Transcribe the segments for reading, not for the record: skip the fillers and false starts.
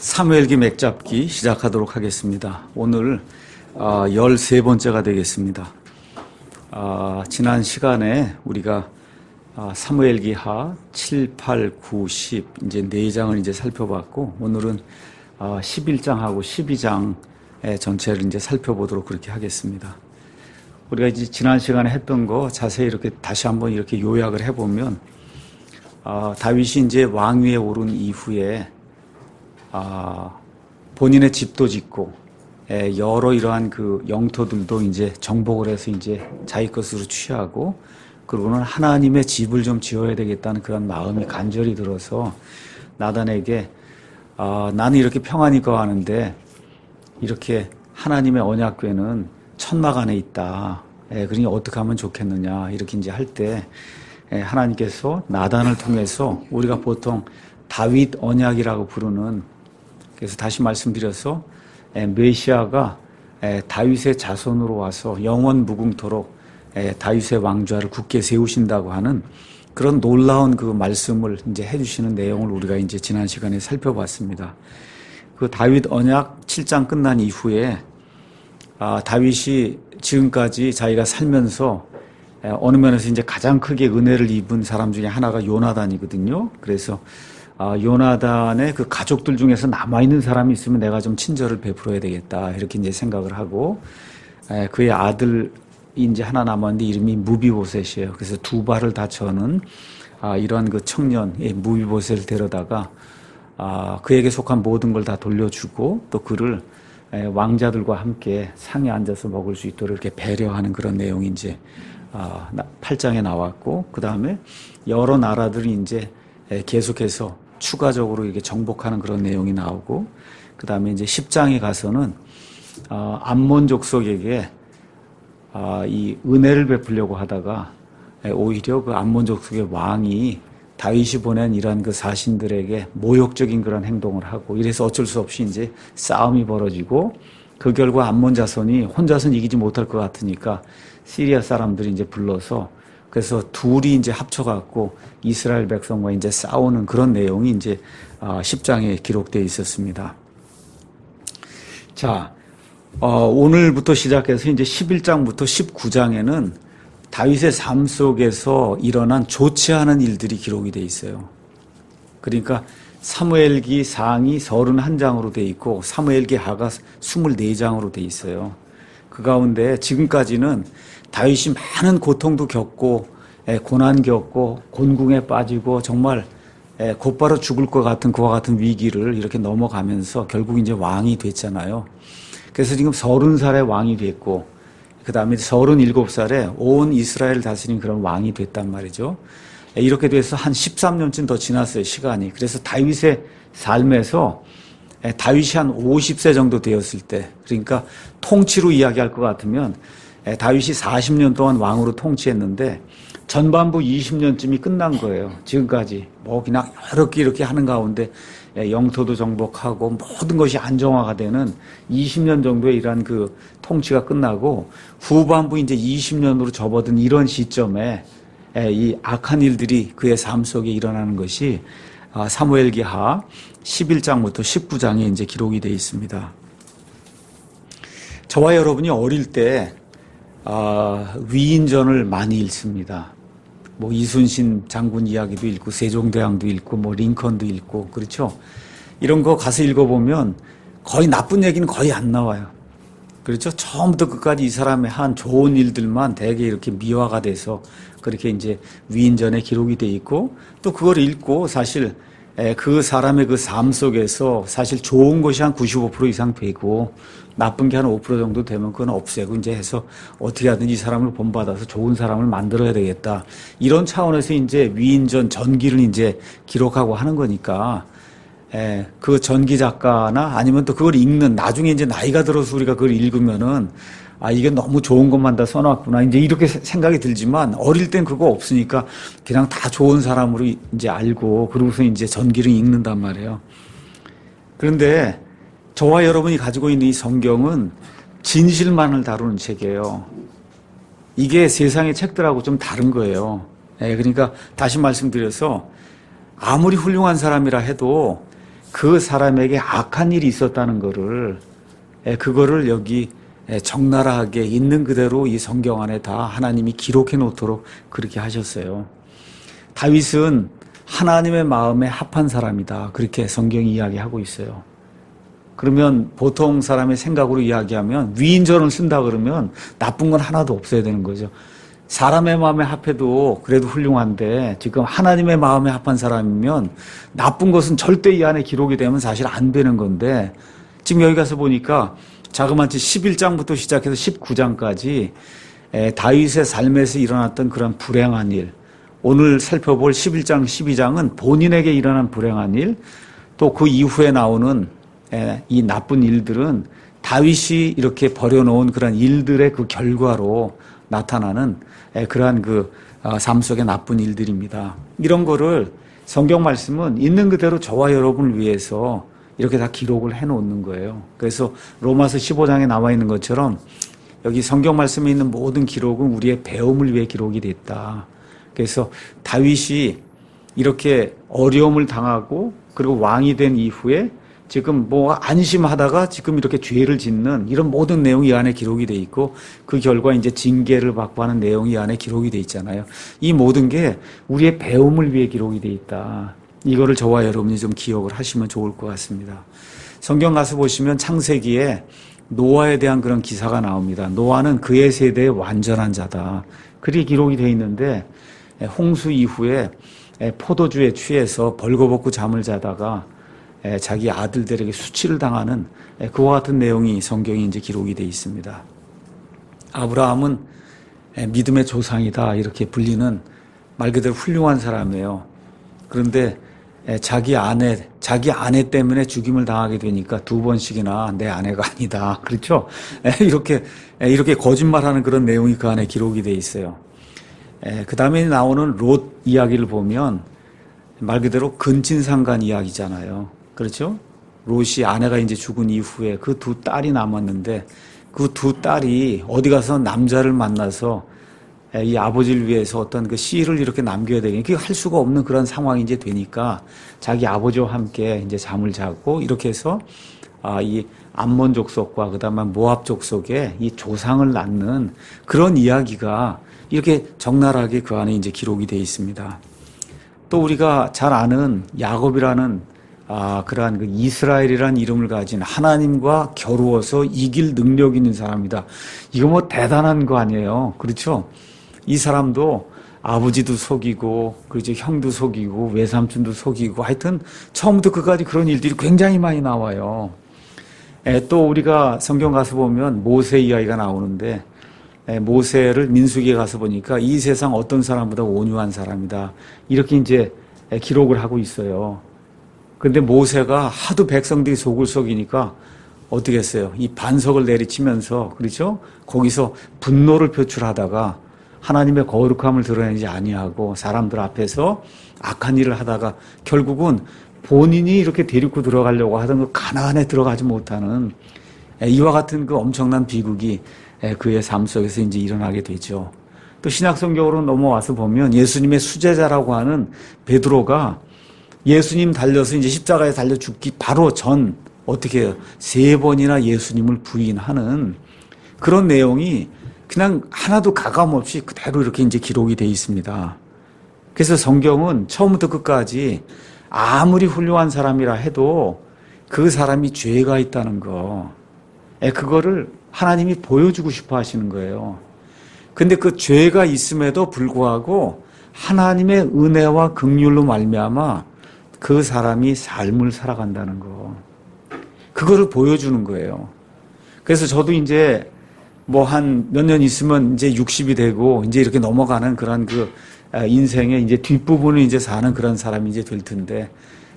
사무엘기 맥잡기 시작하도록 하겠습니다. 오늘 13번째가 되겠습니다. 지난 시간에 우리가 사무엘기 하 7, 8, 9, 10 이제 4장을 이제 살펴봤고, 오늘은 11장하고 12장의 전체를 이제 살펴보도록 그렇게 하겠습니다. 우리가 이제 지난 시간에 했던 거 자세히 이렇게 다시 한번 이렇게 요약을 해보면, 다윗이 이제 왕위에 오른 이후에 본인의 집도 짓고 여러 이러한 그 영토들도 이제 정복을 해서 이제 자기 것으로 취하고, 그리고는 하나님의 집을 좀 지어야 되겠다는 그런 마음이 간절히 들어서 나단에게 나는 이렇게 평안히 거하는데 이렇게 하나님의 언약궤는 천막 안에 있다. 그러니 어떻게 하면 좋겠느냐 이렇게 이제 할 때 하나님께서 나단을 통해서 우리가 보통 다윗 언약이라고 부르는, 그래서 다시 말씀드려서 메시아가 다윗의 자손으로 와서 영원 무궁토록 다윗의 왕좌를 굳게 세우신다고 하는 그런 놀라운 그 말씀을 이제 해주시는 내용을 우리가 이제 지난 시간에 살펴봤습니다. 그 다윗 언약 7장 끝난 이후에 다윗이 지금까지 자기가 살면서 어느 면에서 이제 가장 크게 은혜를 입은 사람 중에 하나가 요나단이거든요. 그래서 요나단의 그 가족들 중에서 남아있는 사람이 있으면 내가 좀 친절을 베풀어야 되겠다 이렇게 이제 생각을 하고, 그의 아들이 이제 하나 남았는데 이름이 무비보셋이에요. 그래서 두 발을 다쳐는 이러한 그 청년 무비보셋을 데려다가 그에게 속한 모든 걸 다 돌려주고, 또 그를 왕자들과 함께 상에 앉아서 먹을 수 있도록 이렇게 배려하는 그런 내용이 이제 8장에 나왔고, 그 다음에 여러 나라들이 이제 계속해서 추가적으로 이렇게 정복하는 그런 내용이 나오고, 그 다음에 이제 10장에 가서는 암몬 족속에게 이 은혜를 베풀려고 하다가 오히려 그 암몬 족속의 왕이 다윗이 보낸 이러한 그 사신들에게 모욕적인 그런 행동을 하고, 이래서 어쩔 수 없이 이제 싸움이 벌어지고, 그 결과 암몬 자손이 혼자서는 이기지 못할 것 같으니까 시리아 사람들이 이제 불러서, 그래서 둘이 이제 합쳐갖고 이스라엘 백성과 이제 싸우는 그런 내용이 이제 10장에 기록되어 있었습니다. 자, 오늘부터 시작해서 이제 11장부터 19장에는 다윗의 삶 속에서 일어난 좋지 않은 일들이 기록이 되어 있어요. 그러니까 사무엘기 상이 31장으로 되어 있고 사무엘기 하가 24장으로 되어 있어요. 그 가운데 지금까지는 다윗이 많은 고통도 겪고 고난 겪고 곤궁에 빠지고 정말 곧바로 죽을 것 같은 그와 같은 위기를 이렇게 넘어가면서 결국 이제 왕이 됐잖아요. 그래서 지금 30살에 왕이 됐고, 그 다음에 37살에 온 이스라엘 다스린 그런 왕이 됐단 말이죠. 이렇게 돼서 한 13년쯤 더 지났어요, 시간이. 그래서 다윗의 삶에서 다윗이 한 50세 정도 되었을 때, 그러니까 통치로 이야기할 것 같으면 다윗이 40년 동안 왕으로 통치했는데 전반부 20년쯤이 끝난 거예요. 지금까지 뭐 그냥 여러 개 이렇게 하는 가운데 영토도 정복하고 모든 것이 안정화가 되는 20년 정도의 이러한 그 통치가 끝나고, 후반부 이제 20년으로 접어든 이런 시점에 이 악한 일들이 그의 삶 속에 일어나는 것이 사무엘기 하 11장부터 19장에 이제 기록이 되어 있습니다. 저와 여러분이 어릴 때 위인전을 많이 읽습니다. 뭐 이순신 장군 이야기도 읽고 세종대왕도 읽고 뭐 링컨도 읽고, 그렇죠? 이런 거 가서 읽어보면 거의 나쁜 얘기는 거의 안 나와요. 그렇죠? 처음부터 끝까지 이 사람의 한 좋은 일들만 되게 이렇게 미화가 돼서 그렇게 이제 위인전에 기록이 돼 있고, 또 그걸 읽고 사실 그 사람의 그 삶 속에서 사실 좋은 것이 한 95% 이상 되고 나쁜 게 한 5% 정도 되면 그건 없애고 이제 해서 어떻게 하든지 이 사람을 본받아서 좋은 사람을 만들어야 되겠다. 이런 차원에서 이제 위인전 전기를 이제 기록하고 하는 거니까, 그 전기 작가나 아니면 또 그걸 읽는, 나중에 이제 나이가 들어서 우리가 그걸 읽으면은 이게 너무 좋은 것만 다 써놨구나 이제 이렇게 생각이 들지만, 어릴 땐 그거 없으니까 그냥 다 좋은 사람으로 이제 알고 그러고서 이제 전기를 읽는단 말이에요. 그런데 저와 여러분이 가지고 있는 이 성경은 진실만을 다루는 책이에요. 이게 세상의 책들하고 좀 다른 거예요. 그러니까 다시 말씀드려서 아무리 훌륭한 사람이라 해도 그 사람에게 악한 일이 있었다는 거를 그거를 여기 적나라하게 있는 그대로 이 성경 안에 다 하나님이 기록해 놓도록 그렇게 하셨어요. 다윗은 하나님의 마음에 합한 사람이다. 그렇게 성경이 이야기하고 있어요. 그러면 보통 사람의 생각으로 이야기하면 위인전을 쓴다 그러면 나쁜 건 하나도 없어야 되는 거죠. 사람의 마음에 합해도 그래도 훌륭한데 지금 하나님의 마음에 합한 사람이면 나쁜 것은 절대 이 안에 기록이 되면 사실 안 되는 건데 지금 여기 가서 보니까 자그마치 11장부터 시작해서 19장까지 다윗의 삶에서 일어났던 그런 불행한 일, 오늘 살펴볼 11장, 12장은 본인에게 일어난 불행한 일, 또 그 이후에 나오는 이 나쁜 일들은 다윗이 이렇게 벌여놓은 그런 일들의 그 결과로 나타나는 그러한 그 삶 속의 나쁜 일들입니다. 이런 거를 성경 말씀은 있는 그대로 저와 여러분을 위해서 이렇게 다 기록을 해놓는 거예요. 그래서 로마서 15장에 나와 있는 것처럼 여기 성경 말씀에 있는 모든 기록은 우리의 배움을 위해 기록이 됐다. 그래서 다윗이 이렇게 어려움을 당하고 그리고 왕이 된 이후에 지금 뭐 안심하다가 지금 이렇게 죄를 짓는 이런 모든 내용이 이 안에 기록이 돼 있고 그 결과 이제 징계를 받고 하는 내용이 이 안에 기록이 돼 있잖아요. 이 모든 게 우리의 배움을 위해 기록이 돼 있다. 이거를 저와 여러분이 좀 기억을 하시면 좋을 것 같습니다. 성경 가서 보시면 창세기에 노아에 대한 그런 기사가 나옵니다. 노아는 그의 세대의 완전한 자다. 그리 기록이 돼 있는데 홍수 이후에 포도주에 취해서 벌거벗고 잠을 자다가 자기 아들들에게 수치를 당하는 그와 같은 내용이 성경에 이제 기록이 되어 있습니다. 아브라함은 믿음의 조상이다 이렇게 불리는 말 그대로 훌륭한 사람이에요. 그런데 자기 아내 때문에 죽임을 당하게 되니까 두 번씩이나 내 아내가 아니다. 그렇죠? 이렇게 거짓말하는 그런 내용이 그 안에 기록이 되어 있어요. 그 다음에 나오는 롯 이야기를 보면 말 그대로 근친상간 이야기잖아요. 그렇죠? 롯이 아내가 이제 죽은 이후에 그 두 딸이 남았는데 그 두 딸이 어디 가서 남자를 만나서 이 아버지를 위해서 어떤 그 씨를 이렇게 남겨야 되겠니? 그게 할 수가 없는 그런 상황이 이제 되니까 자기 아버지와 함께 이제 잠을 자고 이렇게 해서 이 암몬 족속과 그다음에 모압 족속에 이 조상을 낳는 그런 이야기가 이렇게 적나라하게 그 안에 이제 기록이 되어 있습니다. 또 우리가 잘 아는 야곱이라는 그러한 그 이스라엘이라는 이름을 가진 하나님과 겨루어서 이길 능력 있는 사람이다. 이거 뭐 대단한 거 아니에요. 그렇죠? 이 사람도 아버지도 속이고, 그렇죠? 형도 속이고, 외삼촌도 속이고, 하여튼 처음부터 끝까지 그런 일들이 굉장히 많이 나와요. 또 우리가 성경 가서 보면 모세 이야기가 나오는데, 모세를 민수기에 가서 보니까 이 세상 어떤 사람보다 온유한 사람이다. 이렇게 이제 기록을 하고 있어요. 근데 모세가 하도 백성들이 속을 속이니까 어떻게 했어요? 이 반석을 내리치면서, 그렇죠? 거기서 분노를 표출하다가 하나님의 거룩함을 드러내지 아니하고 사람들 앞에서 악한 일을 하다가 결국은 본인이 이렇게 데리고 들어가려고 하던 그 가나안에 들어가지 못하는 이와 같은 그 엄청난 비극이 그의 삶 속에서 이제 일어나게 되죠. 또 신약성경으로 넘어와서 보면 예수님의 수제자라고 하는 베드로가 예수님 달려서 이제 십자가에 달려 죽기 바로 전 어떻게 해요? 3번이나 예수님을 부인하는 그런 내용이 그냥 하나도 가감 없이 그대로 이렇게 이제 기록이 되어 있습니다. 그래서 성경은 처음부터 끝까지 아무리 훌륭한 사람이라 해도 그 사람이 죄가 있다는 거, 그거를 하나님이 보여주고 싶어 하시는 거예요. 근데 그 죄가 있음에도 불구하고 하나님의 은혜와 긍휼로 말미암아 그 사람이 삶을 살아간다는 거, 그거를 보여주는 거예요. 그래서 저도 이제 뭐 한 몇 년 있으면 이제 60이 되고 이제 이렇게 넘어가는 그런 그 인생의 이제 뒷부분을 이제 사는 그런 사람이 이제 될 텐데,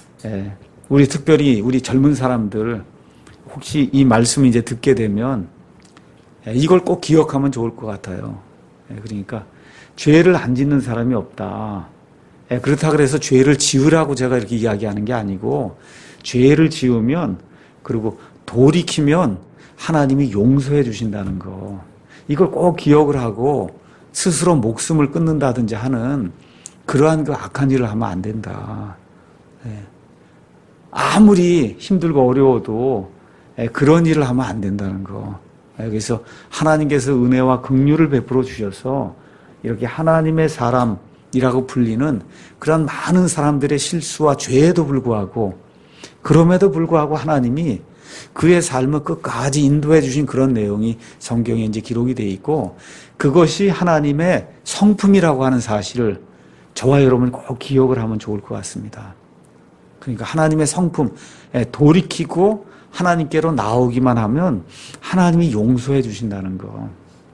우리 특별히 우리 젊은 사람들 혹시 이 말씀을 이제 듣게 되면 이걸 꼭 기억하면 좋을 것 같아요. 그러니까 죄를 안 짓는 사람이 없다. 그렇다 그래서 죄를 지으라고 제가 이렇게 이야기하는 게 아니고, 죄를 지으면 그리고 돌이키면 하나님이 용서해 주신다는 거, 이걸 꼭 기억을 하고 스스로 목숨을 끊는다든지 하는 그러한 그 악한 일을 하면 안 된다. 아무리 힘들고 어려워도 그런 일을 하면 안 된다는 거. 그래서 하나님께서 은혜와 긍휼을 베풀어 주셔서 이렇게 하나님의 사람이라고 불리는 그런 많은 사람들의 실수와 죄에도 불구하고, 그럼에도 불구하고 하나님이 그의 삶을 끝까지 인도해 주신 그런 내용이 성경에 이제 기록이 되어 있고, 그것이 하나님의 성품이라고 하는 사실을 저와 여러분이 꼭 기억을 하면 좋을 것 같습니다. 그러니까 하나님의 성품, 돌이키고 하나님께로 나오기만 하면 하나님이 용서해 주신다는 거.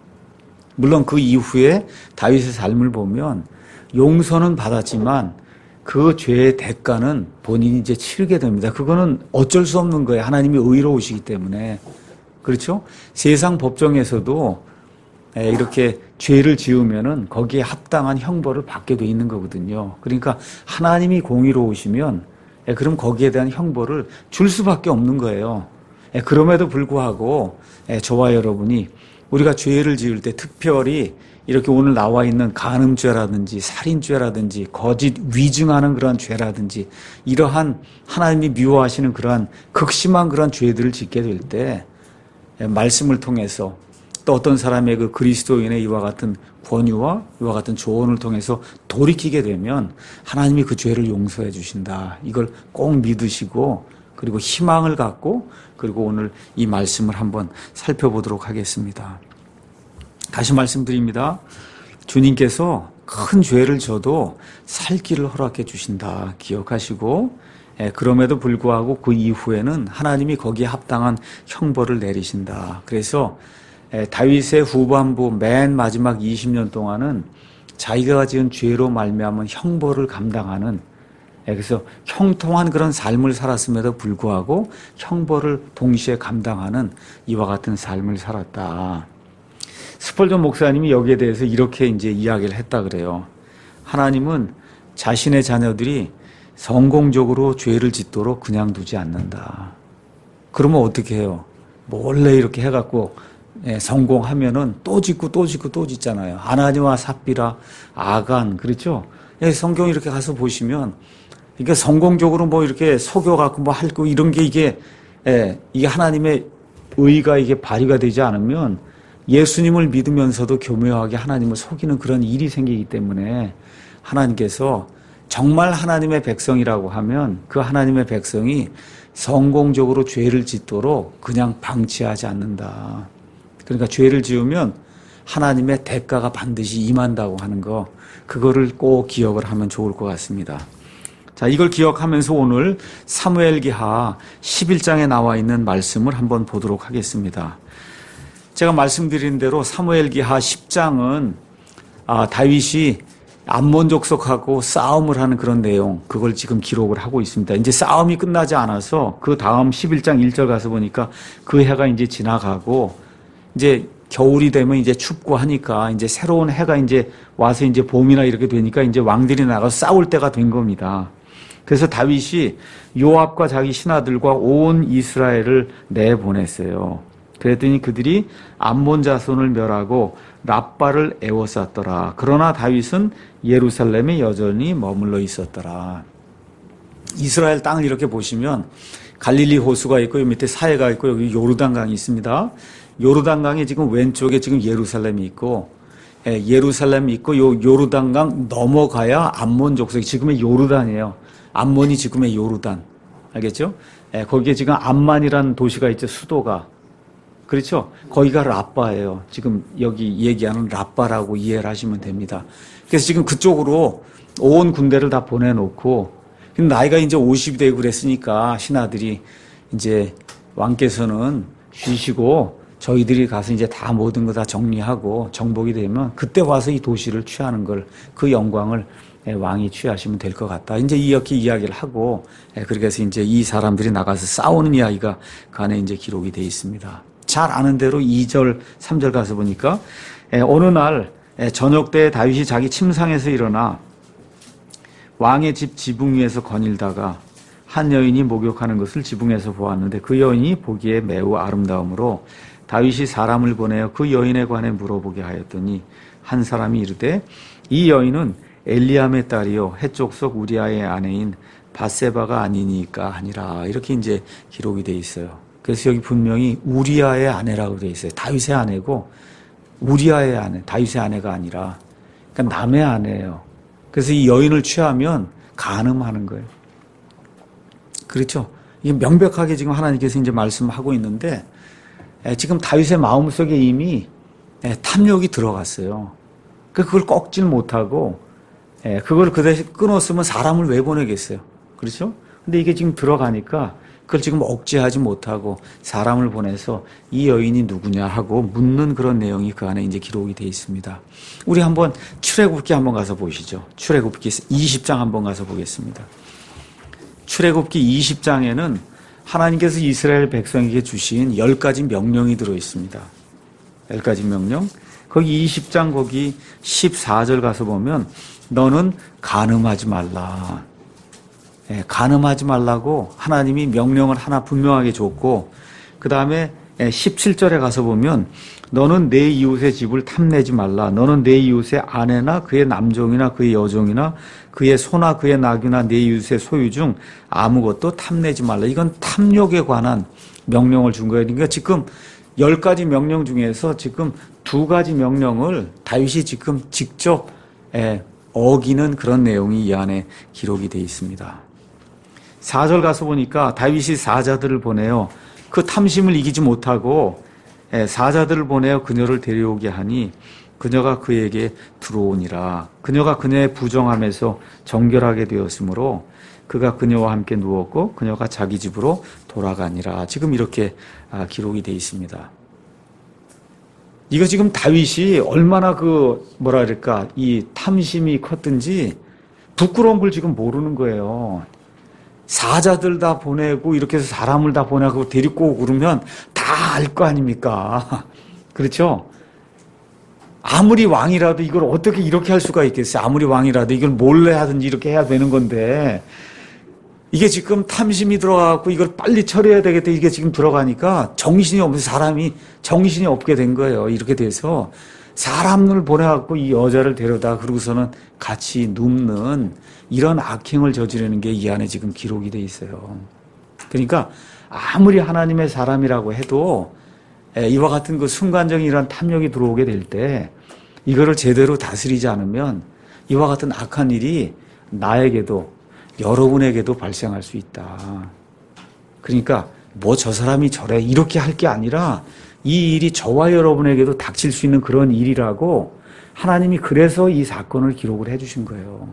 물론 그 이후에 다윗의 삶을 보면 용서는 받았지만 그 죄의 대가는 본인이 이제 치르게 됩니다. 그거는 어쩔 수 없는 거예요. 하나님이 의로우시기 때문에. 그렇죠? 세상 법정에서도 이렇게 죄를 지으면은 거기에 합당한 형벌을 받게 돼 있는 거거든요. 그러니까 하나님이 공의로우시면 그럼 거기에 대한 형벌을 줄 수밖에 없는 거예요. 그럼에도 불구하고 저와 여러분이 우리가 죄를 지을 때 특별히 이렇게 오늘 나와 있는 간음죄라든지 살인죄라든지 거짓 위증하는 그러한 죄라든지 이러한 하나님이 미워하시는 그러한 극심한 그러한 죄들을 짓게 될 때 말씀을 통해서 또 어떤 사람의 그 그리스도인의 이와 같은 권유와 이와 같은 조언을 통해서 돌이키게 되면 하나님이 그 죄를 용서해 주신다. 이걸 꼭 믿으시고 그리고 희망을 갖고 그리고 오늘 이 말씀을 한번 살펴보도록 하겠습니다. 다시 말씀드립니다. 주님께서 큰 죄를 져도 살 길을 허락해 주신다. 기억하시고 그럼에도 불구하고 그 이후에는 하나님이 거기에 합당한 형벌을 내리신다. 그래서 다윗의 후반부 맨 마지막 20년 동안은 자기가 지은 죄로 말미암은 형벌을 감당하는, 그래서 형통한 그런 삶을 살았음에도 불구하고 형벌을 동시에 감당하는 이와 같은 삶을 살았다. 스펄전 목사님이 여기에 대해서 이렇게 이제 이야기를 했다 그래요. 하나님은 자신의 자녀들이 성공적으로 죄를 짓도록 그냥 두지 않는다. 그러면 어떻게 해요? 몰래 이렇게 해갖고 성공하면은 또 짓고 또 짓고 또 짓잖아요. 아나니와 삽비라, 아간, 그렇죠? 성경 이렇게 가서 보시면 이게 성공적으로 뭐 이렇게 속여갖고 뭐 할고 이런 게 이게 하나님의 의가 이게 발휘가 되지 않으면 예수님을 믿으면서도 교묘하게 하나님을 속이는 그런 일이 생기기 때문에 하나님께서 정말 하나님의 백성이라고 하면 그 하나님의 백성이 성공적으로 죄를 짓도록 그냥 방치하지 않는다. 그러니까 죄를 지으면 하나님의 대가가 반드시 임한다고 하는 거, 그거를 꼭 기억을 하면 좋을 것 같습니다. 자, 이걸 기억하면서 오늘 사무엘기하 11장에 나와 있는 말씀을 한번 보도록 하겠습니다. 제가 말씀드린 대로 사무엘기하 10장은 다윗이 암몬 족속하고 싸움을 하는 그런 내용, 그걸 지금 기록을 하고 있습니다. 이제 싸움이 끝나지 않아서 그 다음 11장 1절 가서 보니까 그 해가 이제 지나가고 이제 겨울이 되면 이제 춥고 하니까 이제 새로운 해가 이제 와서 이제 봄이나 이렇게 되니까 이제 왕들이 나가서 싸울 때가 된 겁니다. 그래서 다윗이 요압과 자기 신하들과 온 이스라엘을 내보냈어요. 그랬더니 그들이 암몬 자손을 멸하고 랍바를 에워쌌더라. 그러나 다윗은 예루살렘에 여전히 머물러 있었더라. 이스라엘 땅을 이렇게 보시면 갈릴리 호수가 있고 이 밑에 사해가 있고 여기 요르단강이 있습니다. 요르단강이 지금 왼쪽에 지금 예루살렘이 있고 예루살렘이 있고 요 요르단강 넘어가야 암몬 족속이 지금의 요르단이에요. 암몬이 지금의 요르단. 알겠죠? 거기에 지금 암만이라는 도시가 있죠. 수도가. 그렇죠? 거기가 랍바예요. 지금 여기 얘기하는 랍바라고 이해를 하시면 됩니다. 그래서 지금 그쪽으로 온 군대를 다 보내놓고 나이가 이제 50이 되고 그랬으니까 신하들이 이제 왕께서는 쉬시고 저희들이 가서 이제 다 모든 거 다 정리하고 정복이 되면 그때 와서 이 도시를 취하는 걸, 그 영광을 왕이 취하시면 될 것 같다. 이제 이렇게 이야기를 하고 그렇게 해서 이제 이 사람들이 나가서 싸우는 이야기가 그 안에 이제 기록이 되어 있습니다. 잘 아는 대로 2절, 3절 가서 보니까 어느 날 저녁 때 다윗이 자기 침상에서 일어나 왕의 집 지붕 위에서 거닐다가 한 여인이 목욕하는 것을 지붕에서 보았는데 그 여인이 보기에 매우 아름다움으로 다윗이 사람을 보내어 그 여인에 관해 물어보게 하였더니 한 사람이 이르되 이 여인은 엘리암의 딸이요 헷족 속 우리아의 아내인 밧세바가 아니니까 아니라 이렇게 이제 기록이 돼 있어요. 그래서 여기 분명히 우리아의 아내라고 돼 있어요. 다윗의 아내고 우리아의 아내, 다윗의 아내가 아니라 그러니까 남의 아내예요. 그래서 이 여인을 취하면 간음하는 거예요. 그렇죠? 이게 명백하게 지금 하나님께서 이제 말씀하고 있는데 지금 다윗의 마음속에 이미 탐욕이 들어갔어요. 그걸 꺾질 못하고 그걸 그 대신 끊었으면 사람을 왜 보내겠어요? 그렇죠? 근데 이게 지금 들어가니까 그걸 지금 억제하지 못하고 사람을 보내서 이 여인이 누구냐 하고 묻는 그런 내용이 그 안에 이제 기록이 되어 있습니다. 우리 한번 출애굽기 한번 가서 보시죠. 출애굽기 20장 한번 가서 보겠습니다. 출애굽기 20장에는 하나님께서 이스라엘 백성에게 주신 10가지 명령이 들어 있습니다. 10가지 명령. 거기 20장 거기 14절 가서 보면 너는 간음하지 말라. 간음하지 말라고 하나님이 명령을 하나 분명하게 줬고 그 다음에 17절에 가서 보면 너는 내 이웃의 집을 탐내지 말라. 너는 내 이웃의 아내나 그의 남종이나 그의 여종이나 그의 소나 그의 낙이나 내 이웃의 소유 중 아무것도 탐내지 말라. 이건 탐욕에 관한 명령을 준 거예요. 그러니까 지금 10가지 명령 중에서 지금 2가지 명령을 다윗이 지금 직접 어기는 그런 내용이 이 안에 기록이 되어 있습니다. 4절 가서 보니까 다윗이 사자들을 보내요. 그 탐심을 이기지 못하고 사자들을 보내어 그녀를 데려오게 하니 그녀가 그에게 들어오니라. 그녀가 그녀의 부정함에서 정결하게 되었으므로 그가 그녀와 함께 누웠고 그녀가 자기 집으로 돌아가니라. 지금 이렇게 기록이 되어 있습니다. 이거 지금 다윗이 얼마나 이 탐심이 컸든지 부끄러운 걸 지금 모르는 거예요. 사자들 다 보내고 이렇게 해서 사람을 다 보내고 데리고 오고 그러면 다 알 거 아닙니까? 그렇죠? 아무리 왕이라도 이걸 어떻게 이렇게 할 수가 있겠어요? 아무리 왕이라도 이걸 몰래 하든지 이렇게 해야 되는 건데 이게 지금 탐심이 들어가고 이걸 빨리 처리해야 되겠다 이게 지금 들어가니까 정신이 없어서 사람이 정신이 없게 된 거예요. 이렇게 돼서 사람을 보내갖고 이 여자를 데려다 그러고서는 같이 눕는 이런 악행을 저지르는 게 이 안에 지금 기록이 돼 있어요. 그러니까 아무리 하나님의 사람이라고 해도 이와 같은 그 순간적인 이런 탐욕이 들어오게 될 때 이거를 제대로 다스리지 않으면 이와 같은 악한 일이 나에게도 여러분에게도 발생할 수 있다. 그러니까 뭐 저 사람이 저래 이렇게 할 게 아니라 이 일이 저와 여러분에게도 닥칠 수 있는 그런 일이라고 하나님이 그래서 이 사건을 기록을 해 주신 거예요.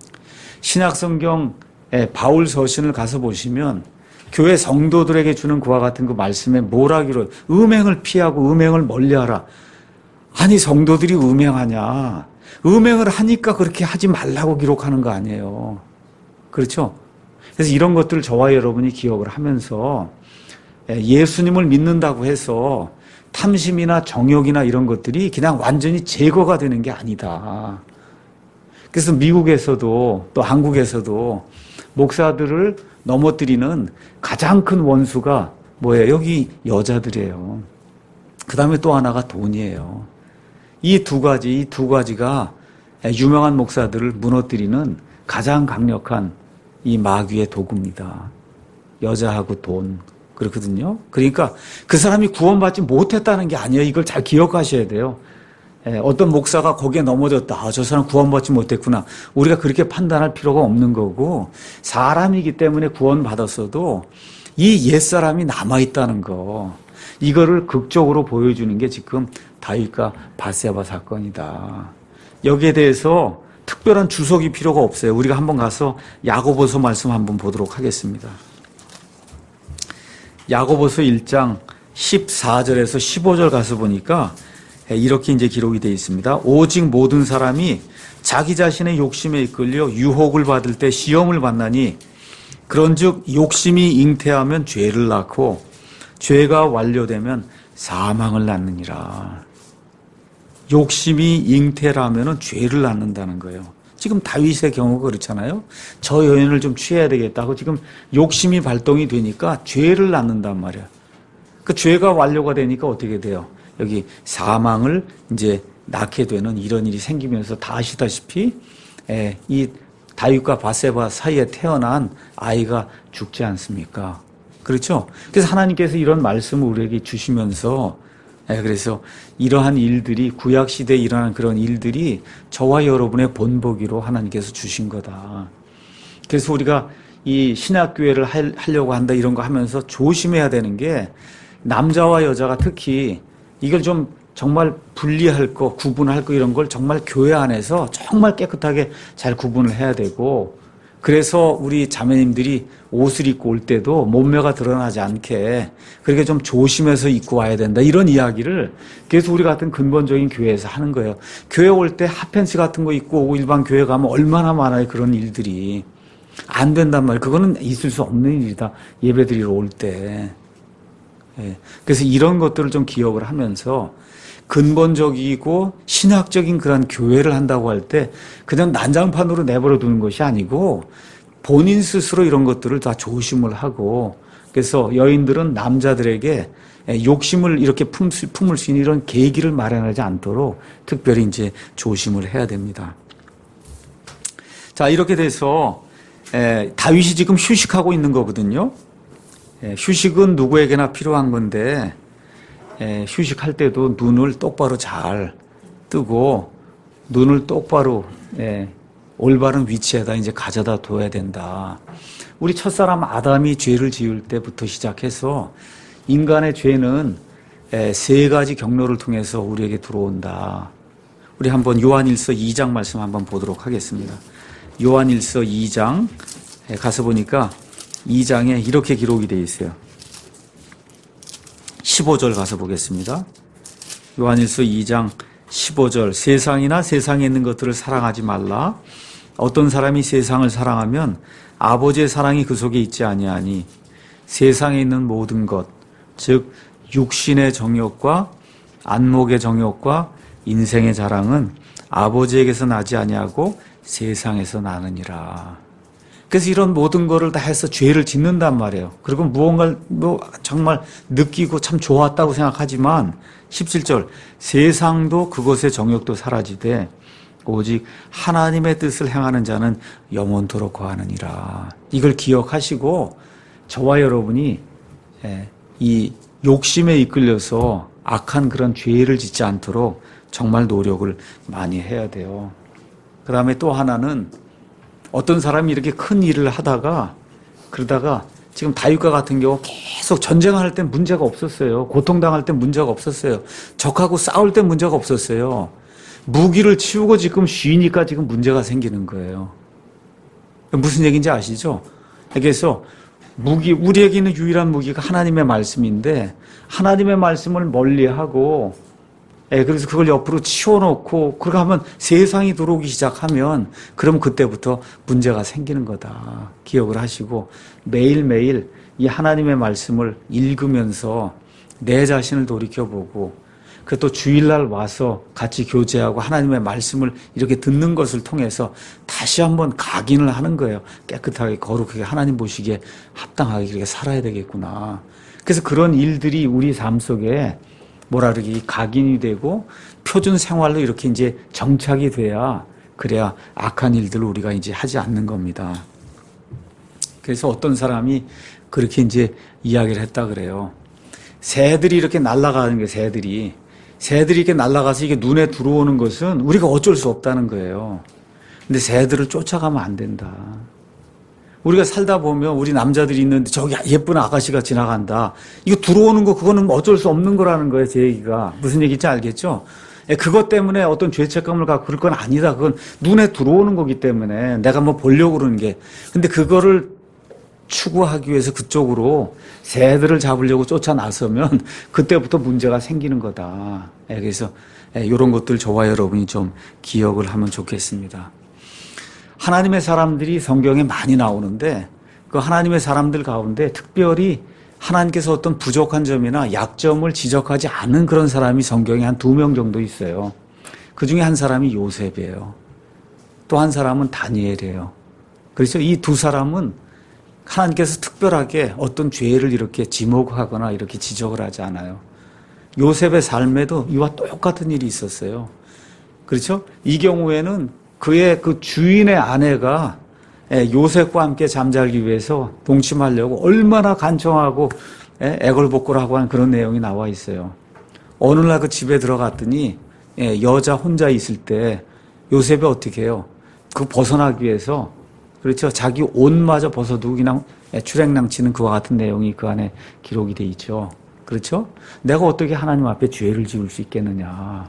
신약성경 바울 서신을 가서 보시면 교회 성도들에게 주는 그와 같은 그 말씀에 뭐라기로 음행을 피하고 음행을 멀리하라. 아니 성도들이 음행하냐. 음행을 하니까 그렇게 하지 말라고 기록하는 거 아니에요. 그렇죠? 그래서 이런 것들을 저와 여러분이 기억을 하면서 예수님을 믿는다고 해서 탐심이나 정욕이나 이런 것들이 그냥 완전히 제거가 되는 게 아니다. 그래서 미국에서도 또 한국에서도 목사들을 넘어뜨리는 가장 큰 원수가 뭐예요? 여기 여자들이에요. 그 다음에 또 하나가 돈이에요. 이 두 가지가 유명한 목사들을 무너뜨리는 가장 강력한 이 마귀의 도구입니다. 여자하고 돈. 그렇거든요. 그러니까 그 사람이 구원받지 못했다는 게 아니에요. 이걸 잘 기억하셔야 돼요. 어떤 목사가 거기에 넘어졌다. 저 사람 구원받지 못했구나. 우리가 그렇게 판단할 필요가 없는 거고 사람이기 때문에 구원받았어도 이 옛사람이 남아있다는 거. 이거를 극적으로 보여주는 게 지금 다윗과 밧세바 사건이다. 여기에 대해서 특별한 주석이 필요가 없어요. 우리가 한번 가서 야고보서 말씀 한번 보도록 하겠습니다. 야고보서 1장 14절에서 15절 가서 보니까 이렇게 이제 기록이 되어 있습니다. 오직 모든 사람이 자기 자신의 욕심에 이끌려 유혹을 받을 때 시험을 받나니 그런즉 욕심이 잉태하면 죄를 낳고 죄가 완료되면 사망을 낳느니라. 욕심이 잉태라면은 죄를 낳는다는 거예요. 지금 다윗의 경우가 그렇잖아요. 저 여인을 좀 취해야 되겠다고 지금 욕심이 발동이 되니까 죄를 낳는단 말이야. 그 죄가 완료가 되니까 어떻게 돼요? 여기 사망을 이제 낳게 되는 이런 일이 생기면서 다 아시다시피 이 다윗과 바세바 사이에 태어난 아이가 죽지 않습니까? 그렇죠? 그래서 하나님께서 이런 말씀을 우리에게 주시면서 그래서 이러한 일들이 구약 시대에 일어난 그런 일들이 저와 여러분의 본보기로 하나님께서 주신 거다. 그래서 우리가 이 신학교회를 하려고 한다 이런 거 하면서 조심해야 되는 게 남자와 여자가 특히 이걸 좀 정말 분리할 거, 구분할 거 이런 걸 정말 교회 안에서 정말 깨끗하게 잘 구분을 해야 되고 그래서 우리 자매님들이 옷을 입고 올 때도 몸매가 드러나지 않게 그렇게 좀 조심해서 입고 와야 된다. 이런 이야기를 그래서 우리 같은 근본적인 교회에서 하는 거예요. 교회 올 때 핫팬츠 같은 거 입고 오고 일반 교회 가면 얼마나 많아요. 그런 일들이. 안 된단 말이에요. 그거는 있을 수 없는 일이다. 예배 드리러 올 때. 그래서 이런 것들을 좀 기억을 하면서 근본적이고 신학적인 그런 교회를 한다고 할 때 그냥 난장판으로 내버려 두는 것이 아니고 본인 스스로 이런 것들을 다 조심을 하고 그래서 여인들은 남자들에게 욕심을 이렇게 품을 수 있는 이런 계기를 마련하지 않도록 특별히 이제 조심을 해야 됩니다. 자, 이렇게 돼서 다윗이 지금 휴식하고 있는 거거든요. 휴식은 누구에게나 필요한 건데 휴식할 때도 눈을 똑바로 잘 뜨고 눈을 똑바로 올바른 위치에다 이제 가져다 둬야 된다. 우리 첫사람 아담이 죄를 지을 때부터 시작해서 인간의 죄는 세 가지 경로를 통해서 우리에게 들어온다. 우리 한번 요한일서 2장 말씀 한번 보도록 하겠습니다. 요한일서 2장 가서 보니까 2장에 이렇게 기록이 되어 있어요. 15절 가서 보겠습니다. 요한일서 2장 15절 세상이나 세상에 있는 것들을 사랑하지 말라. 어떤 사람이 세상을 사랑하면 아버지의 사랑이 그 속에 있지 아니하니 세상에 있는 모든 것, 즉 육신의 정욕과 안목의 정욕과 인생의 자랑은 아버지에게서 나지 아니하고 세상에서 나느니라. 그래서 이런 모든 거를 다 해서 죄를 짓는단 말이에요. 그리고 무언가를 정말 느끼고 참 좋았다고 생각하지만 17절 세상도 그것의 정욕도 사라지되 오직 하나님의 뜻을 행하는 자는 영원토록 거하느니라. 이걸 기억하시고 저와 여러분이 이 욕심에 이끌려서 악한 그런 죄를 짓지 않도록 정말 노력을 많이 해야 돼요. 그 다음에 또 하나는 어떤 사람이 이렇게 큰 일을 하다가 그러다가 지금 다윗과 같은 경우 계속 전쟁할 땐 문제가 없었어요. 고통당할 땐 문제가 없었어요. 적하고 싸울 땐 문제가 없었어요. 무기를 치우고 지금 쉬니까 지금 문제가 생기는 거예요. 무슨 얘기인지 아시죠? 그래서 우리에게 있는 유일한 무기가 하나님의 말씀인데 하나님의 말씀을 멀리하고 그래서 그걸 옆으로 치워놓고 그렇게 하면 세상이 들어오기 시작하면 그럼 그때부터 문제가 생기는 거다. 기억을 하시고 매일매일 이 하나님의 말씀을 읽으면서 내 자신을 돌이켜보고 그 또 주일날 와서 같이 교제하고 하나님의 말씀을 이렇게 듣는 것을 통해서 다시 한번 각인을 하는 거예요. 깨끗하게 거룩하게 하나님 보시기에 합당하게 이렇게 살아야 되겠구나. 그래서 그런 일들이 우리 삶 속에 뭐라 그러기 각인이 되고 표준 생활로 이렇게 이제 정착이 돼야 그래야 악한 일들을 우리가 이제 하지 않는 겁니다. 그래서 어떤 사람이 그렇게 이제 이야기를 했다 그래요. 새들이 이렇게 날아가는 게 새들이 이렇게 날아가서 이게 눈에 들어오는 것은 우리가 어쩔 수 없다는 거예요. 근데 새들을 쫓아가면 안 된다. 우리가 살다 보면 우리 남자들이 있는데 저기 예쁜 아가씨가 지나간다. 이거 들어오는 거 그거는 어쩔 수 없는 거라는 거예요. 제 얘기가. 무슨 얘기인지 알겠죠? 그것 때문에 어떤 죄책감을 갖고 그럴 건 아니다. 그건 눈에 들어오는 거기 때문에 내가 뭐 보려고 그러는 게. 근데 그거를 추구하기 위해서 그쪽으로 새들을 잡으려고 쫓아나서면 그때부터 문제가 생기는 거다. 그래서 이런 것들 저와 여러분이 좀 기억을 하면 좋겠습니다. 하나님의 사람들이 성경에 많이 나오는데 그 하나님의 사람들 가운데 특별히 하나님께서 어떤 부족한 점이나 약점을 지적하지 않은 그런 사람이 성경에 한 2명 정도 있어요. 그 중에 한 사람이 요셉이에요. 또 한 사람은 다니엘이에요. 그래서 이 두 사람은 하나님께서 특별하게 어떤 죄를 이렇게 지목하거나 이렇게 지적을 하지 않아요. 요셉의 삶에도 이와 똑같은 일이 있었어요. 그렇죠? 이 경우에는 그의 그 주인의 아내가 요셉과 함께 잠자기 위해서 동침하려고 얼마나 간청하고 애걸복걸하고 한 그런 내용이 나와 있어요. 어느 날 그 집에 들어갔더니 여자 혼자 있을 때 요셉이 어떻게 해요? 그 벗어나기 위해서 그렇죠. 자기 옷마저 벗어두고 그냥 출행낭치는 그와 같은 내용이 그 안에 기록이 돼 있죠. 그렇죠? 내가 어떻게 하나님 앞에 죄를 지을 수 있겠느냐.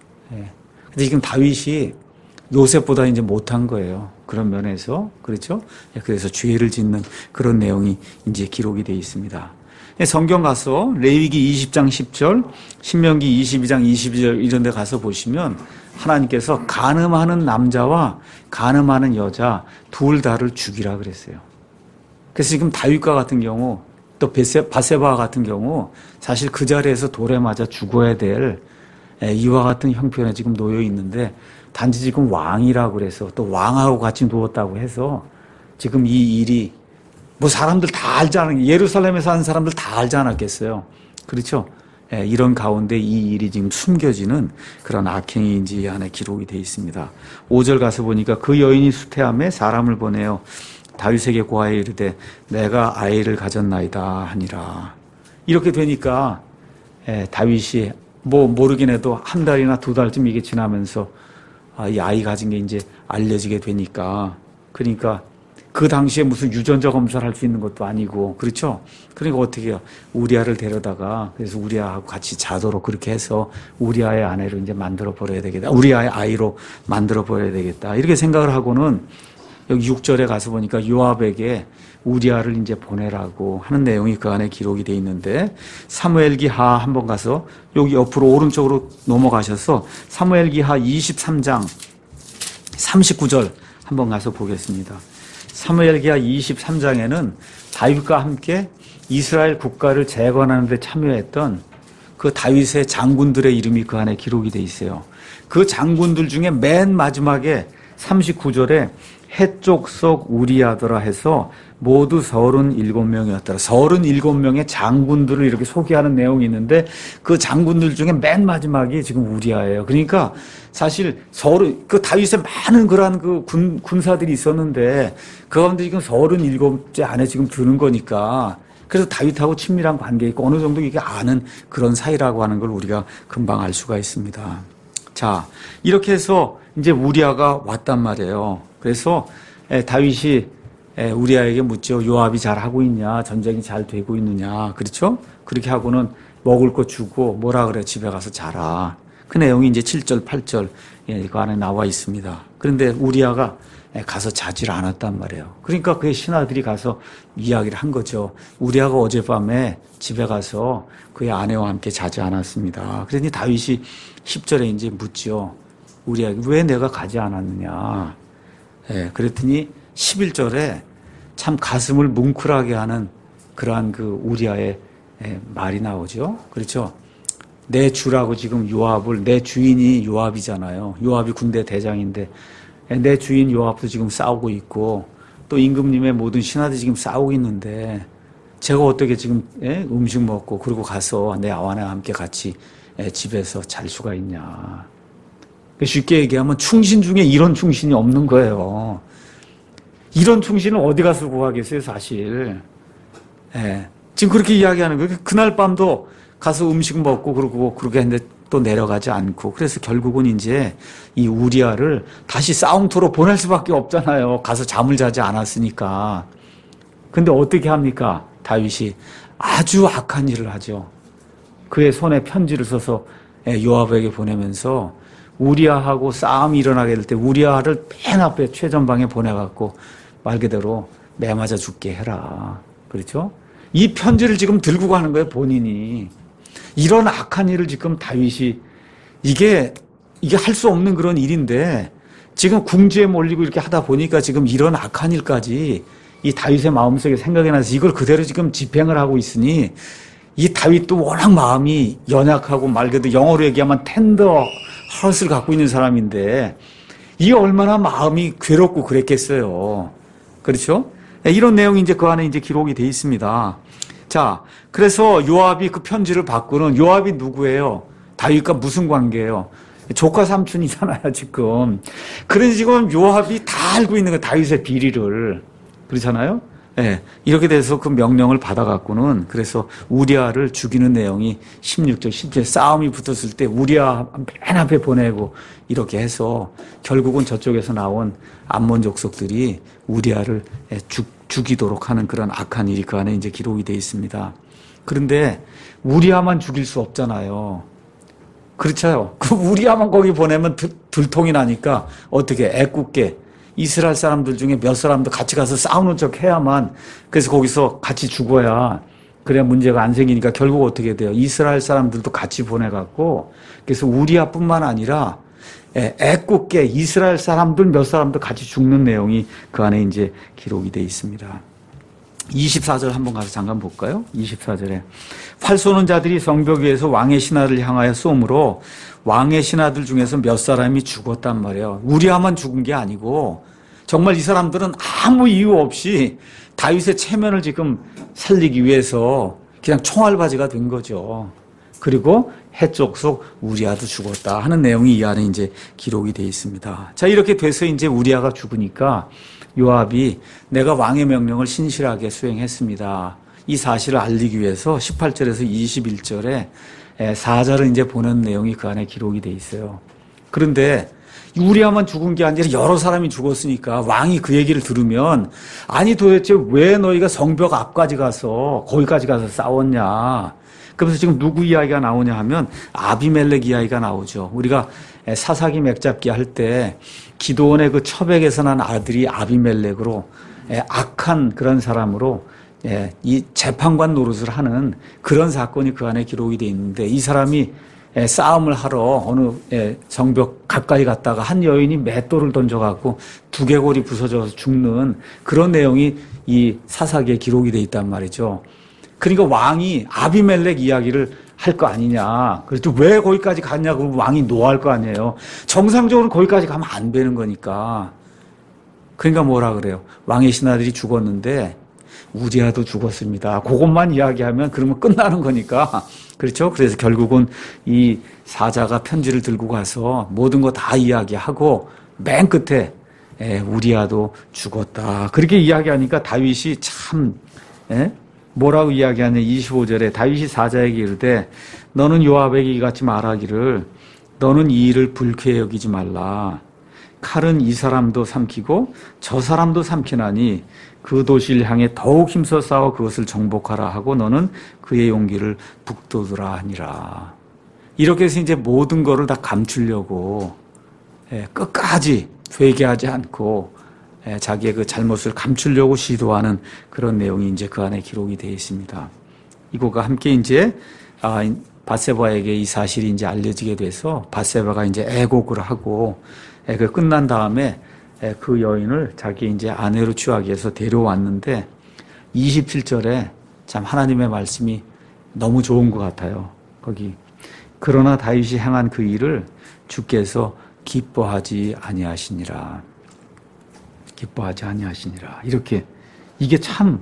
근데 지금 다윗이 요셉보다 이제 못한 거예요. 그런 면에서. 그렇죠? 그래서 죄를 짓는 그런 내용이 이제 기록이 돼 있습니다. 성경 가서 레위기 20장 10절, 신명기 22장 22절 이런 데 가서 보시면 하나님께서 간음하는 남자와 간음하는 여자 둘 다를 죽이라 그랬어요. 그래서 지금 다윗과 같은 경우 또 바세바와 같은 경우 사실 그 자리에서 돌에 맞아 죽어야 될 이와 같은 형편에 지금 놓여 있는데 단지 지금 왕이라고 그래서 또 왕하고 같이 누웠다고 해서 지금 이 일이 뭐 사람들 다 알지 않았겠어요. 예루살렘에 사는 사람들 다 알지 않았겠어요. 그렇죠? 이런 가운데 이 일이 지금 숨겨지는 그런 악행이 이 안에 기록이 되어 있습니다. 5절 가서 보니까 그 여인이 수태함에 사람을 보내어 다윗에게 고하여 이르되 내가 아이를 가졌나이다 하니라. 이렇게 되니까 다윗이 뭐 모르긴 해도 한 달이나 두 달쯤 이게 지나면서 이 아이 가진 게 이제 알려지게 되니까 그러니까 그 당시에 무슨 유전자 검사를 할 수 있는 것도 아니고 그렇죠? 그러니까 어떻게 해요? 우리아를 데려다가 그래서 우리아하고 같이 자도록 그렇게 해서 우리아의 아내로 이제 만들어 버려야 되겠다. 우리아의 아이로 만들어 버려야 되겠다. 이렇게 생각을 하고는 여기 6절에 가서 보니까 요압에게 우리아를 이제 보내라고 하는 내용이 그 안에 기록이 돼 있는데 사무엘기하 한번 가서 여기 옆으로 오른쪽으로 넘어가셔서 사무엘기하 23장 39절 한번 가서 보겠습니다. 사무엘기하 23장에는 다윗과 함께 이스라엘 국가를 재건하는 데 참여했던 그 다윗의 장군들의 이름이 그 안에 기록이 돼 있어요. 그 장군들 중에 맨 마지막에 39절에 해족속 우리아더라 해서 모두 37명이었더라. 37명의 장군들을 이렇게 소개하는 내용이 있는데 그 장군들 중에 맨 마지막이 지금 우리아예요. 그러니까 사실 그 다윗의 많은 그러한 그 군사들이 있었는데 그 가운데 지금 37째 안에 지금 드는 거니까 그래서 다윗하고 친밀한 관계 있고 어느 정도 이게 아는 그런 사이라고 하는 걸 우리가 금방 알 수가 있습니다. 자, 이렇게 해서 이제 우리아가 왔단 말이에요. 그래서 다윗이 우리아에게 묻죠. 요압이 잘 하고 있냐? 전쟁이 잘 되고 있느냐? 그렇죠? 그렇게 하고는 먹을 거 주고 뭐라 그래? 집에 가서 자라. 그 내용이 이제 7절, 8절 그 안에 나와 있습니다. 그런데 우리아가 가서 자질 않았단 말이에요. 그러니까 그의 신하들이 가서 이야기를 한 거죠. 우리아가 어젯밤에 집에 가서 그의 아내와 함께 자지 않았습니다. 그러니 다윗이 10절에 이제 묻죠. 우리아에게 왜 내가 가지 않았느냐? 그랬더니 11절에 참 가슴을 뭉클하게 하는 그러한 그 우리아의 말이 나오죠. 그렇죠? 내 주라고 지금 요압을, 내 주인이 요압이잖아요. 요압이 군대 대장인데 내 주인 요압도 지금 싸우고 있고 또 임금님의 모든 신하들이 지금 싸우고 있는데 제가 어떻게 지금 음식 먹고 그러고 가서 내 아내와 함께 같이 집에서 잘 수가 있냐. 쉽게 얘기하면 충신 중에 이런 충신이 없는 거예요. 이런 충신을 어디 가서 구하겠어요, 사실. 지금 그렇게 이야기하는 거예요. 그날 밤도 가서 음식 먹고 그러고 그렇게 했는데 또 내려가지 않고 그래서 결국은 이제 이 우리아를 다시 싸움터로 보낼 수밖에 없잖아요. 가서 잠을 자지 않았으니까. 근데 어떻게 합니까? 다윗이 아주 악한 일을 하죠. 그의 손에 편지를 써서 요압에게 보내면서 우리아하고 싸움이 일어나게 될 때 우리아를 맨 앞에 최전방에 보내갖고 말 그대로 매맞아 죽게 해라. 그렇죠? 이 편지를 지금 들고 가는 거예요, 본인이. 이런 악한 일을 지금 다윗이 이게 할 수 없는 그런 일인데 지금 궁지에 몰리고 이렇게 하다 보니까 지금 이런 악한 일까지 이 다윗의 마음속에 생각이 나서 이걸 그대로 지금 집행을 하고 있으니 이 다윗도 워낙 마음이 연약하고 말 그대로 영어로 얘기하면 텐더 헐스를 갖고 있는 사람인데 이게 얼마나 마음이 괴롭고 그랬겠어요. 그렇죠? 이런 내용이 이제 그 안에 이제 기록이 돼 있습니다. 자, 그래서 요압이 그 편지를 받고는 요압이 누구예요? 다윗과 무슨 관계예요? 조카 삼촌이잖아요, 지금. 그래서 지금 요압이 다 알고 있는 거예요, 다윗의 비리를. 그렇잖아요? 예. 이렇게 돼서 그 명령을 받아갖고는 그래서 우리아를 죽이는 내용이 16절, 17절 싸움이 붙었을 때 우리아 맨 앞에 보내고 이렇게 해서 결국은 저쪽에서 나온 암몬 족속들이 우리아를 죽이도록 하는 그런 악한 일이 그 안에 이제 기록이 되어 있습니다. 그런데 우리아만 죽일 수 없잖아요. 그렇죠. 그 우리아만 거기 보내면 들통이 나니까 어떻게 애꿎게 이스라엘 사람들 중에 몇 사람도 같이 가서 싸우는 척 해야만, 그래서 거기서 같이 죽어야 그래야 문제가 안 생기니까 결국 어떻게 돼요? 이스라엘 사람들도 같이 보내갖고 그래서 우리아뿐만 아니라 애꿎게 이스라엘 사람들 몇 사람도 같이 죽는 내용이 그 안에 이제 기록이 되어 있습니다. 24절 한번 가서 잠깐 볼까요? 24절에 활 쏘는 자들이 성벽 위에서 왕의 신하를 향하여 쏘므로 왕의 신하들 중에서 몇 사람이 죽었단 말이에요. 우리아만 죽은 게 아니고 정말 이 사람들은 아무 이유 없이 다윗의 체면을 지금 살리기 위해서 그냥 총알바지가 된 거죠. 그리고 해쪽 속 우리아도 죽었다 하는 내용이 이 안에 이제 기록이 되어 있습니다. 자, 이렇게 돼서 이제 우리아가 죽으니까 요압이 내가 왕의 명령을 신실하게 수행했습니다. 이 사실을 알리기 위해서 18절에서 21절에 사자를 이제 보낸 내용이 그 안에 기록이 돼 있어요. 그런데 우리아만 죽은 게 아니라 여러 사람이 죽었으니까 왕이 그 얘기를 들으면 아니 도대체 왜 너희가 성벽 앞까지 가서 거기까지 가서 싸웠냐. 그래서 지금 누구 이야기가 나오냐 하면 아비멜렉 이야기가 나오죠. 우리가 사사기 맥잡기 할 때 기드온의 그 처백에서 난 아들이 아비멜렉으로 악한 그런 사람으로 이 재판관 노릇을 하는 그런 사건이 그 안에 기록이 되어 있는데 이 사람이 싸움을 하러 어느 성벽 가까이 갔다가 한 여인이 맷돌을 던져갖고 두개골이 부서져서 죽는 그런 내용이 이 사사기에 기록이 되어 있단 말이죠. 그러니까 왕이 아비멜렉 이야기를 할 거 아니냐. 그래서 왜 거기까지 갔냐고 왕이 노할 거 아니에요. 정상적으로 거기까지 가면 안 되는 거니까. 그러니까 뭐라 그래요. 왕의 신하들이 죽었는데 우리아도 죽었습니다. 그것만 이야기하면 그러면 끝나는 거니까. 그렇죠? 그래서 결국은 이 사자가 편지를 들고 가서 모든 거 다 이야기하고 맨 끝에 우리아도 죽었다. 그렇게 이야기하니까 다윗이 참 뭐라고 이야기하냐. 25절에 다윗이 사자에게 이르되 너는 요압에게 이같이 말하기를 너는 이 일을 불쾌히 여기지 말라. 칼은 이 사람도 삼키고 저 사람도 삼키나니 그 도시를 향해 더욱 힘써 싸워 그것을 정복하라 하고 너는 그의 용기를 북돋으라 하니라. 이렇게 해서 이제 모든 거를 다 감추려고 끝까지 회개하지 않고 자기의 그 잘못을 감추려고 시도하는 그런 내용이 이제 그 안에 기록이 되어 있습니다. 이거가 함께 이제 밧세바에게 이 사실이 이제 알려지게 돼서 밧세바가 이제 애곡을 하고 그 끝난 다음에 그 여인을 자기 이제 아내로 취하기 위해서 데려왔는데 27절에 참 하나님의 말씀이 너무 좋은 것 같아요. 거기 그러나 다윗이 행한 그 일을 주께서 기뻐하지 아니하시니라. 기뻐하지 아니하시니라. 이렇게 이게 참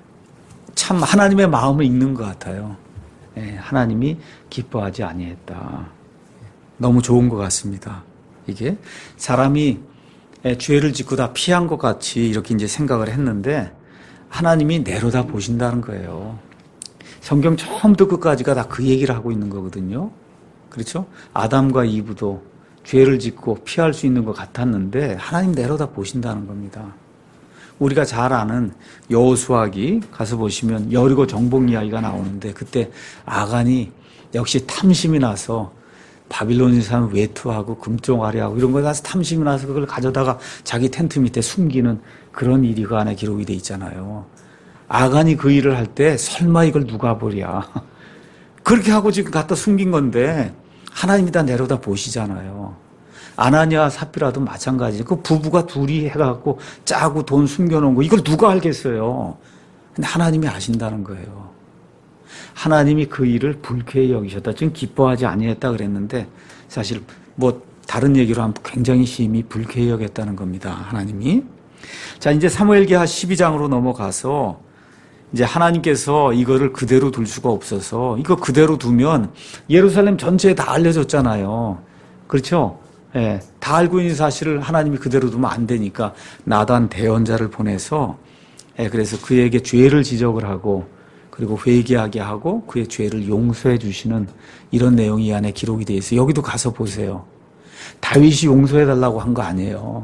하나님의 마음을 읽는 것 같아요. 하나님이 기뻐하지 아니했다. 너무 좋은 것 같습니다. 이게 사람이 죄를 짓고 다 피한 것 같이 이렇게 이제 생각을 했는데 하나님이 내려다 보신다는 거예요. 성경 처음부터 끝까지가 다 그 얘기를 하고 있는 거거든요. 그렇죠? 아담과 이브도 죄를 짓고 피할 수 있는 것 같았는데 하나님 내려다 보신다는 겁니다. 우리가 잘 아는 여호수아기 가서 보시면 여리고 정복 이야기가 나오는데 그때 아간이 역시 탐심이 나서 바빌론의 사람 외투하고 금종아리하고 이런 거에 가서 탐심이 나서 그걸 가져다가 자기 텐트 밑에 숨기는 그런 일이 그 안에 기록이 돼 있잖아요. 아간이 그 일을 할 때 설마 이걸 누가 보랴. 그렇게 하고 지금 갖다 숨긴 건데 하나님이 다 내려다 보시잖아요. 아나니아 삽비라도 마찬가지. 그 부부가 둘이 해갖고 짜고 돈 숨겨놓은 거 이걸 누가 알겠어요. 근데 하나님이 아신다는 거예요. 하나님이 그 일을 불쾌히 여기셨다. 지금 기뻐하지 아니했다 그랬는데 사실 뭐 다른 얘기로 하면 굉장히 심히 불쾌히 여겼다는 겁니다. 하나님이. 자, 이제 사무엘기하 12장으로 넘어가서 이제 하나님께서 이거를 그대로 둘 수가 없어서 이거 그대로 두면 예루살렘 전체에 다 알려졌잖아요. 그렇죠? 예, 다 알고 있는 사실을 하나님이 그대로 두면 안 되니까 나단 대언자를 보내서 그래서 그에게 죄를 지적을 하고 그리고 회개하게 하고 그의 죄를 용서해 주시는 이런 내용이 이 안에 기록이 되어 있어요. 여기도 가서 보세요. 다윗이 용서해 달라고 한 거 아니에요.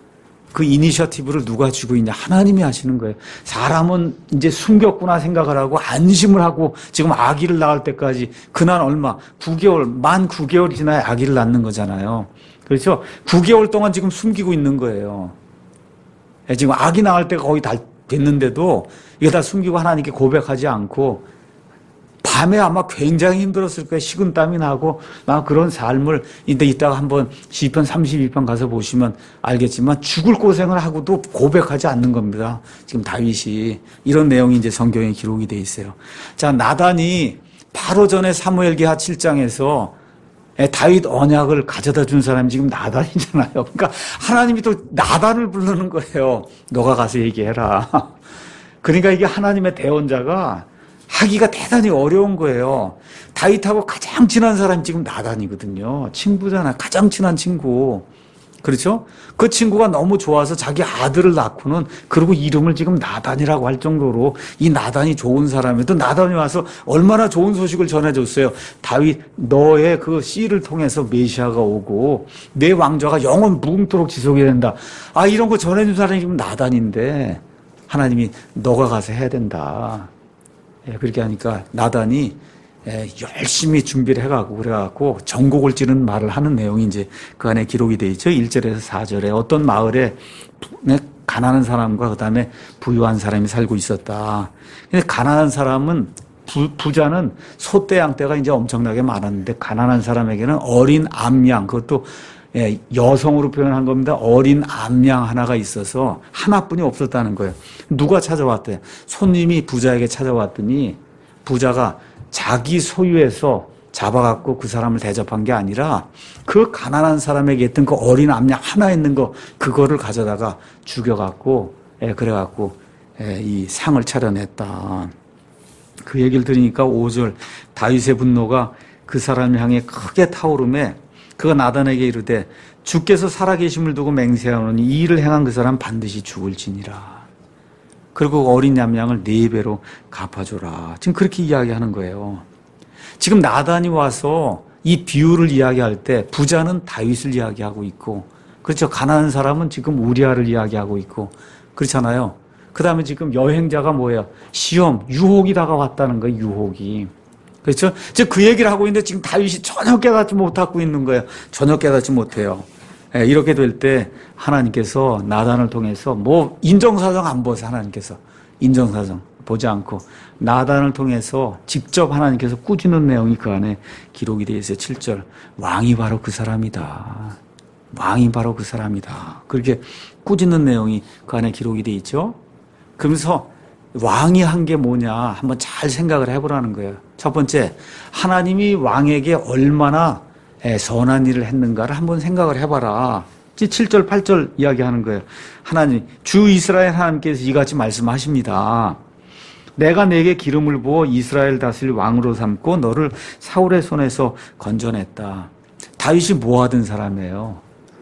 그 이니셔티브를 누가 쥐고 있냐? 하나님이 하시는 거예요. 사람은 이제 숨겼구나 생각을 하고 안심을 하고 지금 아기를 낳을 때까지 그날 얼마? 9개월, 만 9개월이 지나야 아기를 낳는 거잖아요. 그렇죠? 9개월 동안 지금 숨기고 있는 거예요. 지금 아기 낳을 때가 거의 다 됐는데도 이거 다 숨기고 하나님께 고백하지 않고 밤에 아마 굉장히 힘들었을 거예요. 식은땀이 나고 막 그런 삶을 이따가 한번 시편 32편 가서 보시면 알겠지만 죽을 고생을 하고도 고백하지 않는 겁니다. 지금 다윗이 이런 내용이 이제 성경에 기록이 돼 있어요. 자, 나단이 바로 전에 사무엘기하 7장에서 다윗 언약을 가져다 준 사람이 지금 나단이잖아요. 그러니까 하나님이 또 나단을 부르는 거예요. 너가 가서 얘기해라. 그러니까 이게 하나님의 대언자가 하기가 대단히 어려운 거예요. 다윗하고 가장 친한 사람이 지금 나단이거든요. 친구잖아. 가장 친한 친구. 그렇죠? 그 친구가 너무 좋아서 자기 아들을 낳고는 그리고 이름을 지금 나단이라고 할 정도로 이 나단이 좋은 사람이에요. 또 나단이 와서 얼마나 좋은 소식을 전해줬어요. 다윗 너의 그 씨를 통해서 메시아가 오고 내 왕좌가 영원 무궁토록 지속이 된다. 아 이런 거 전해준 사람이 지금 나단인데 하나님이 너가 가서 해야 된다. 그렇게 하니까 나단이 열심히 준비를 해가고 그래갖고 전곡을 찌르는 말을 하는 내용이 이제 그 안에 기록이 되어 있죠. 1절에서 4절에 어떤 마을에 가난한 사람과 그다음에 부유한 사람이 살고 있었다. 근데 가난한 사람은 부자는 소떼 양떼가 이제 엄청나게 많았는데 가난한 사람에게는 어린 암양 그것도 여성으로 표현한 겁니다. 어린 암양 하나가 있어서 하나뿐이 없었다는 거예요. 누가 찾아왔대요? 손님이 부자에게 찾아왔더니 부자가 자기 소유에서 잡아갖고 그 사람을 대접한 게 아니라 그 가난한 사람에게 있던 그 어린 암양 하나 있는 거 그거를 가져다가 죽여갖고 그래갖고 이 상을 차려냈다. 그 얘기를 들으니까 5절 다윗의 분노가 그 사람을 향해 크게 타오르매 그가 나단에게 이르되 주께서 살아계심을 두고 맹세하노니 이 일을 행한 그 사람 반드시 죽을지니라. 그리고 어린 얌양을 4배로 갚아줘라. 지금 그렇게 이야기하는 거예요. 지금 나단이 와서 이 비유를 이야기할 때 부자는 다윗을 이야기하고 있고 그렇죠. 가난한 사람은 지금 우리아를 이야기하고 있고 그렇잖아요. 그 다음에 지금 여행자가 뭐예요? 시험, 유혹이 다가왔다는 거예요. 유혹이. 그렇죠? 즉 그 얘기를 하고 있는데 지금 다윗이 전혀 깨닫지 못하고 있는 거예요. 전혀 깨닫지 못해요. 이렇게 될 때 하나님께서 나단을 통해서 뭐 인정사정 안 보세요. 하나님께서 인정사정 보지 않고 나단을 통해서 직접 하나님께서 꾸짖는 내용이 그 안에 기록이 되어 있어요. 7절 왕이 바로 그 사람이다. 왕이 바로 그 사람이다. 그렇게 꾸짖는 내용이 그 안에 기록이 되어 있죠. 그러면서 왕이 한 게 뭐냐 한번 잘 생각을 해보라는 거예요. 첫 번째 하나님이 왕에게 얼마나 선한 일을 했는가를 한번 생각을 해봐라. 7절 8절 이야기하는 거예요. 하나님 주 이스라엘 하나님께서 이같이 말씀하십니다. 내가 내게 기름을 부어 이스라엘 다스릴 왕으로 삼고 너를 사울의 손에서 건져냈다. 다윗이 뭐 하던 사람이에요?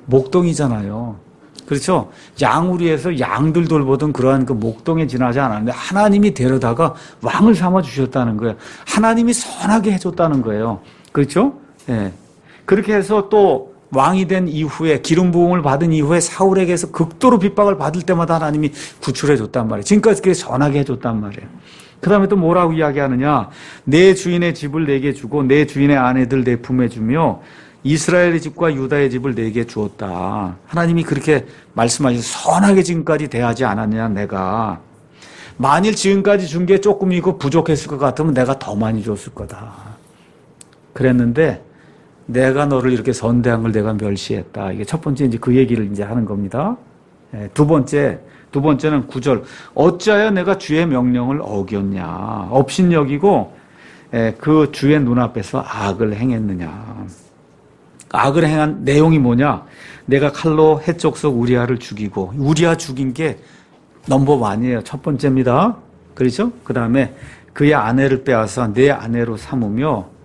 목동이잖아요. 그렇죠? 양우리에서 양들 돌보던 그러한 그 목동에 지나지 않았는데 하나님이 데려다가 왕을 삼아 주셨다는 거예요. 하나님이 선하게 해줬다는 거예요. 그렇죠? 예. 그렇게 해서 또 왕이 된 이후에 기름 부음을 받은 이후에 사울에게서 극도로 핍박을 받을 때마다 하나님이 구출해 줬단 말이에요. 지금까지 그렇게 선하게 해줬단 말이에요. 그 다음에 또 뭐라고 이야기하느냐? 내 주인의 집을 내게 주고 내 주인의 아내들 내 품에 주며 이스라엘의 집과 유다의 집을 내게 주었다. 하나님이 그렇게 말씀하셔서 선하게 지금까지 대하지 않았냐 내가. 만일 지금까지 준 게 조금이고 부족했을 것 같으면 내가 더 많이 줬을 거다. 그랬는데 내가 너를 이렇게 선대한 걸 내가 멸시했다. 이게 첫 번째 이제 그 얘기를 이제 하는 겁니다. 두 번째는 9절. 어찌하여 내가 주의 명령을 어겼냐. 업신여기고 그 주의 눈앞에서 악을 행했느냐. 악을 행한 내용이 뭐냐? 내가 칼로 해쪽 속 우리아를 죽이고 우리아 죽인 게 넘버 1이에요. 첫 번째입니다. 그렇죠? 그 다음에 그의 아내를 빼앗아 내 아내로 삼으며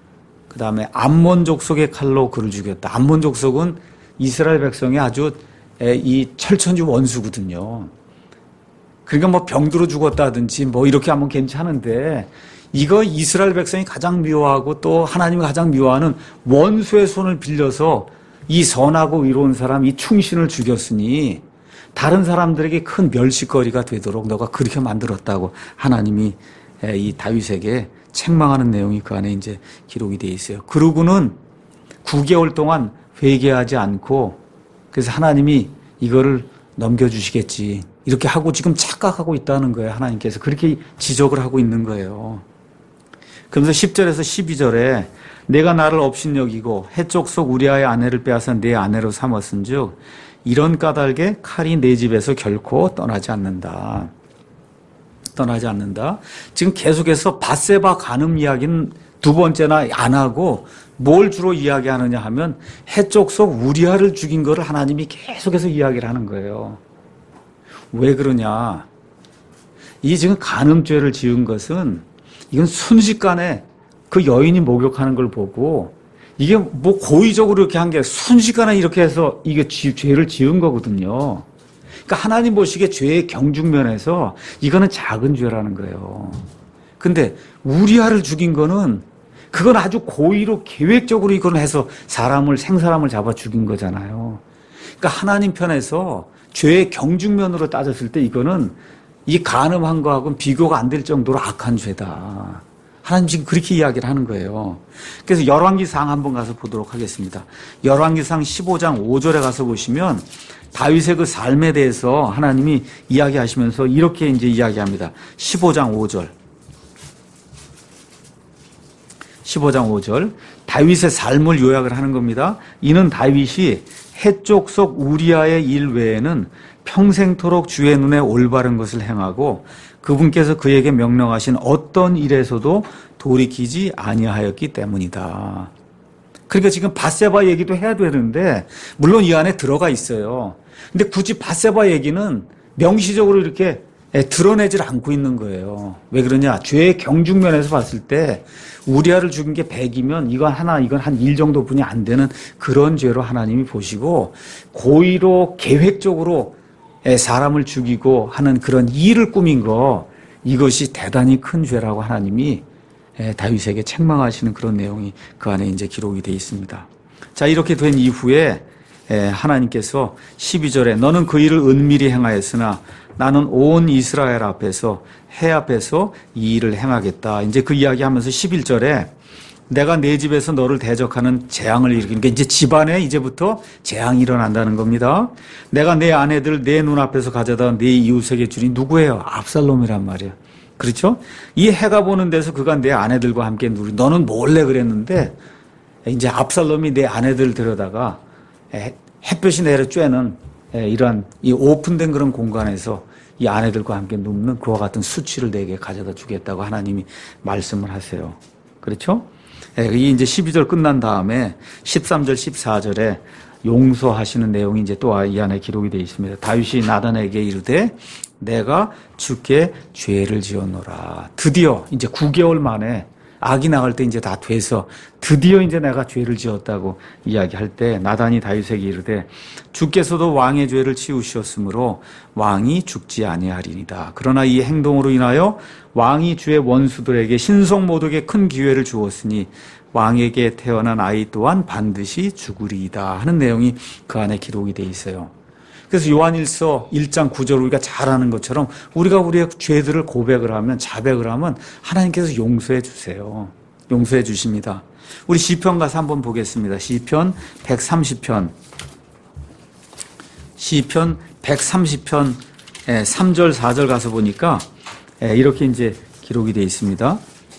그 다음에 암몬 족속의 칼로 그를 죽였다. 암몬 족속은 이스라엘 백성의 아주 이 철천지 원수거든요. 그러니까 뭐 병들어 죽었다든지 뭐 이렇게 하면 괜찮은데 이거 이스라엘 백성이 가장 미워하고 또 하나님이 가장 미워하는 원수의 손을 빌려서 이 선하고 의로운 사람, 이 충신을 죽였으니 다른 사람들에게 큰 멸시거리가 되도록 너가 그렇게 만들었다고 하나님이 이 다윗에게 책망하는 내용이 그 안에 이제 기록이 되어 있어요. 그러고는 9개월 동안 회개하지 않고 그래서 하나님이 이거를 넘겨주시겠지. 이렇게 하고 지금 착각하고 있다는 거예요. 하나님께서 그렇게 지적을 하고 있는 거예요. 그러면서 10절에서 12절에 내가 나를 업신여기고 해쪽 속 우리아의 아내를 빼앗아 내 아내로 삼았은즉 이런 까닭에 칼이 내 집에서 결코 떠나지 않는다. 떠나지 않는다. 지금 계속해서 밧세바 간음 이야기는 두 번째나 안 하고 뭘 주로 이야기하느냐 하면 해쪽 속 우리아를 죽인 거를 하나님이 계속해서 이야기를 하는 거예요. 왜 그러냐? 이 지금 간음죄를 지은 것은 이건 순식간에 그 여인이 목욕하는 걸 보고 이게 뭐 고의적으로 이렇게 한 게 순식간에 이렇게 해서 이게 죄를 지은 거거든요. 그러니까 하나님 보시기에 죄의 경중면에서 이거는 작은 죄라는 거예요. 근데 우리아를 죽인 거는 그건 아주 고의로 계획적으로 이걸 해서 생사람을 잡아 죽인 거잖아요. 그러니까 하나님 편에서 죄의 경중면으로 따졌을 때 이거는 이 간음한 거하고는 비교가 안 될 정도로 악한 죄다. 하나님 지금 그렇게 이야기를 하는 거예요. 그래서 열왕기상 한번 가서 보도록 하겠습니다. 열왕기상 15장 5절에 가서 보시면 다윗의 그 삶에 대해서 하나님이 이야기하시면서 이렇게 이제 이야기합니다. 15장 5절. 15장 5절. 다윗의 삶을 요약을 하는 겁니다. 이는 다윗이 해쪽 속 우리아의 일 외에는 평생토록 주의 눈에 올바른 것을 행하고 그분께서 그에게 명령하신 어떤 일에서도 돌이키지 아니하였기 때문이다. 그러니까 지금 밧세바 얘기도 해야 되는데 물론 이 안에 들어가 있어요. 근데 굳이 밧세바 얘기는 명시적으로 이렇게 드러내질 않고 있는 거예요. 왜 그러냐? 죄의 경중면에서 봤을 때 우리아를 죽인 게 100이면 이건 한 1 정도뿐이 안 되는 그런 죄로 하나님이 보시고 고의로 계획적으로 사람을 죽이고 하는 그런 일을 꾸민 거 이것이 대단히 큰 죄라고 하나님이 다윗에게 책망하시는 그런 내용이 그 안에 이제 기록이 되어 있습니다. 자, 이렇게 된 이후에 하나님께서 12절에 너는 그 일을 은밀히 행하였으나 나는 온 이스라엘 앞에서 해 앞에서 이 일을 행하겠다. 이제 그 이야기하면서 11절에 내가 내 집에서 너를 대적하는 재앙을 일으키는 게 이제 집안에 이제부터 재앙이 일어난다는 겁니다. 내가 내 아내들 내 눈앞에서 가져다 내 이웃에게 주니 누구예요? 압살롬이란 말이에요. 그렇죠? 이 해가 보는 데서 그가 내 아내들과 함께 누리. 너는 몰래 그랬는데 이제 압살롬이 내 아내들을 데려다가 햇볕이 내려 쬐는 이러한 이 오픈된 그런 공간에서 이 아내들과 함께 눕는 그와 같은 수치를 내게 가져다 주겠다고 하나님이 말씀을 하세요. 그렇죠? 이 이제 12절 끝난 다음에 13절, 14절에 용서하시는 내용이 이제 또 이 안에 기록이 되어 있습니다. 다윗이 나단에게 이르되 내가 주께 죄를 지었노라. 드디어 이제 9개월 만에 악이 나갈 때 이제 다 돼서 드디어 이제 내가 죄를 지었다고 이야기할 때 나단이 다윗에게 이르되 주께서도 왕의 죄를 치우셨으므로 왕이 죽지 아니하리이다. 그러나 이 행동으로 인하여 왕이 주의 원수들에게 신성 모독에 큰 기회를 주었으니 왕에게 태어난 아이 또한 반드시 죽으리이다 하는 내용이 그 안에 기록이 돼 있어요. 그래서 요한일서 1장 9절 우리가 잘 아는 것처럼 우리가 우리의 죄들을 고백을 하면 자백을 하면 하나님께서 용서해 주세요. 용서해 주십니다. 우리 시편 가서 한번 보겠습니다. 시편 130편 3절 4절 가서 보니까 이렇게 이제 기록이 되어 있습니다.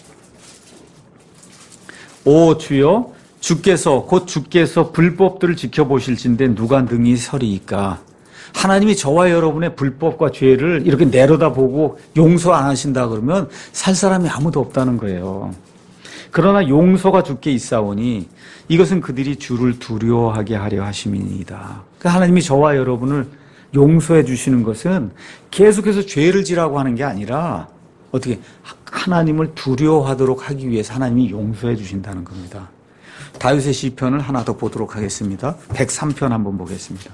오 주여 주께서 곧 주께서 불법들을 지켜보실진데 누가 능히 서리이까. 하나님이 저와 여러분의 불법과 죄를 이렇게 내려다보고 용서 안 하신다 그러면 살 사람이 아무도 없다는 거예요. 그러나 용서가 주께 있사오니 이것은 그들이 주를 두려워하게 하려 하심이니이다. 그러니까 하나님이 저와 여러분을 용서해 주시는 것은 계속해서 죄를 지라고 하는 게 아니라 어떻게 하나님을 두려워하도록 하기 위해서 하나님이 용서해 주신다는 겁니다. 다윗의 시편을 하나 더 보도록 하겠습니다. 103편 한번 보겠습니다.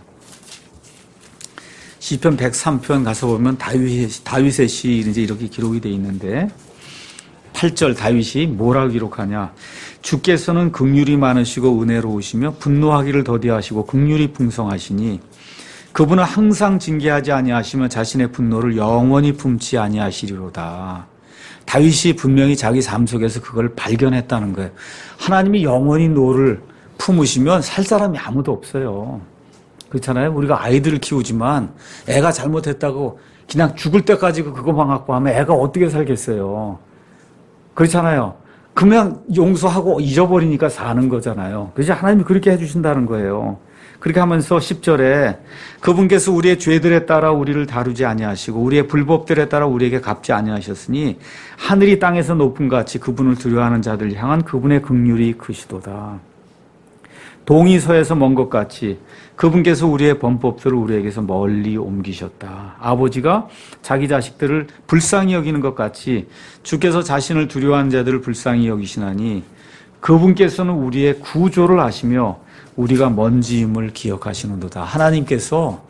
시편 103편 가서 보면 다윗의 시 이제 이렇게 기록이 되어 있는데 8절 다윗이 뭐라고 기록하냐. 주께서는 긍휼이 많으시고 은혜로우시며 분노하기를 더디하시고 긍휼이 풍성하시니 그분은 항상 징계하지 아니하시며 자신의 분노를 영원히 품지 아니하시리로다. 다윗이 분명히 자기 삶 속에서 그걸 발견했다는 거예요. 하나님이 영원히 노를 품으시면 살 사람이 아무도 없어요. 그렇잖아요. 우리가 아이들을 키우지만 애가 잘못했다고 그냥 죽을 때까지 그거만 갖고 하면 애가 어떻게 살겠어요. 그렇잖아요. 그냥 용서하고 잊어버리니까 사는 거잖아요. 그래서 하나님이 그렇게 해주신다는 거예요. 그렇게 하면서 10절에 그분께서 우리의 죄들에 따라 우리를 다루지 아니하시고 우리의 불법들에 따라 우리에게 갚지 아니하셨으니 하늘이 땅에서 높음 같이 그분을 두려워하는 자들 향한 그분의 긍휼이 크시도다. 동이 서에서 먼 것 같이 그분께서 우리의 범법들을 우리에게서 멀리 옮기셨다. 아버지가 자기 자식들을 불쌍히 여기는 것 같이 주께서 자신을 두려워하는 자들을 불쌍히 여기시나니 그분께서는 우리의 구조를 아시며 우리가 먼지임을 기억하시는도다. 하나님께서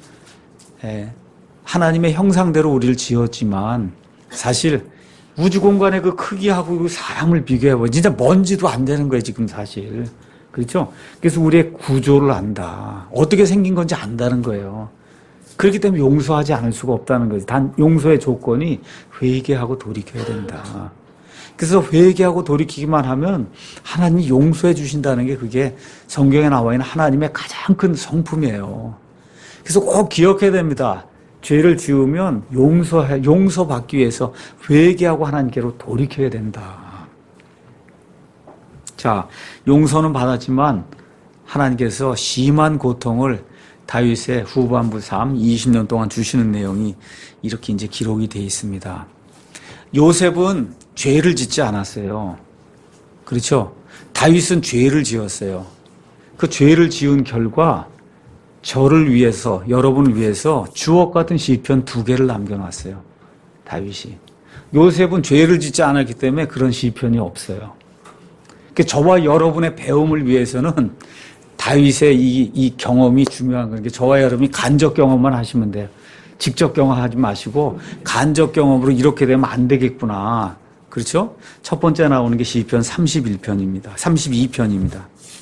하나님의 형상대로 우리를 지었지만 사실 우주 공간의 그 크기하고 그 사람을 비교해보면 진짜 먼지도 안 되는 거예요, 지금 사실. 그렇죠? 그래서 우리의 구조를 안다. 어떻게 생긴 건지 안다는 거예요. 그렇기 때문에 용서하지 않을 수가 없다는 거지. 단 용서의 조건이 회개하고 돌이켜야 된다. 그래서 회개하고 돌이키기만 하면 하나님이 용서해 주신다는 게 그게 성경에 나와 있는 하나님의 가장 큰 성품이에요. 그래서 꼭 기억해야 됩니다. 죄를 지으면 용서받기 위해서 회개하고 하나님께로 돌이켜야 된다. 자, 용서는 받았지만 하나님께서 심한 고통을 다윗의 후반부 삶 20년 동안 주시는 내용이 이렇게 이제 기록이 되어 있습니다. 요셉은 죄를 짓지 않았어요. 그렇죠? 다윗은 죄를 지었어요. 그 죄를 지은 결과 저를 위해서, 여러분을 위해서 주옥 같은 시편 2개를 남겨놨어요. 다윗이. 요셉은 죄를 짓지 않았기 때문에 그런 시편이 없어요. 저와 여러분의 배움을 위해서는 다윗의 이 경험이 중요한 거예요. 저와 여러분이 간접 경험만 하시면 돼요. 직접 경험하지 마시고 간접 경험으로 이렇게 되면 안 되겠구나. 그렇죠? 첫 번째 나오는 게 시편 31편입니다. 32편입니다.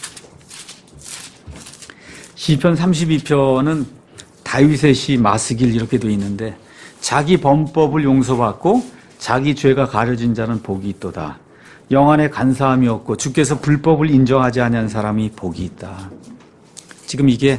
시편 32편은 다윗의 시 마스길 이렇게 되어 있는데 자기 범법을 용서받고 자기 죄가 가려진 자는 복이 있도다. 영안에 간사함이 없고 주께서 불법을 인정하지 아니한 사람이 복이 있다. 지금 이게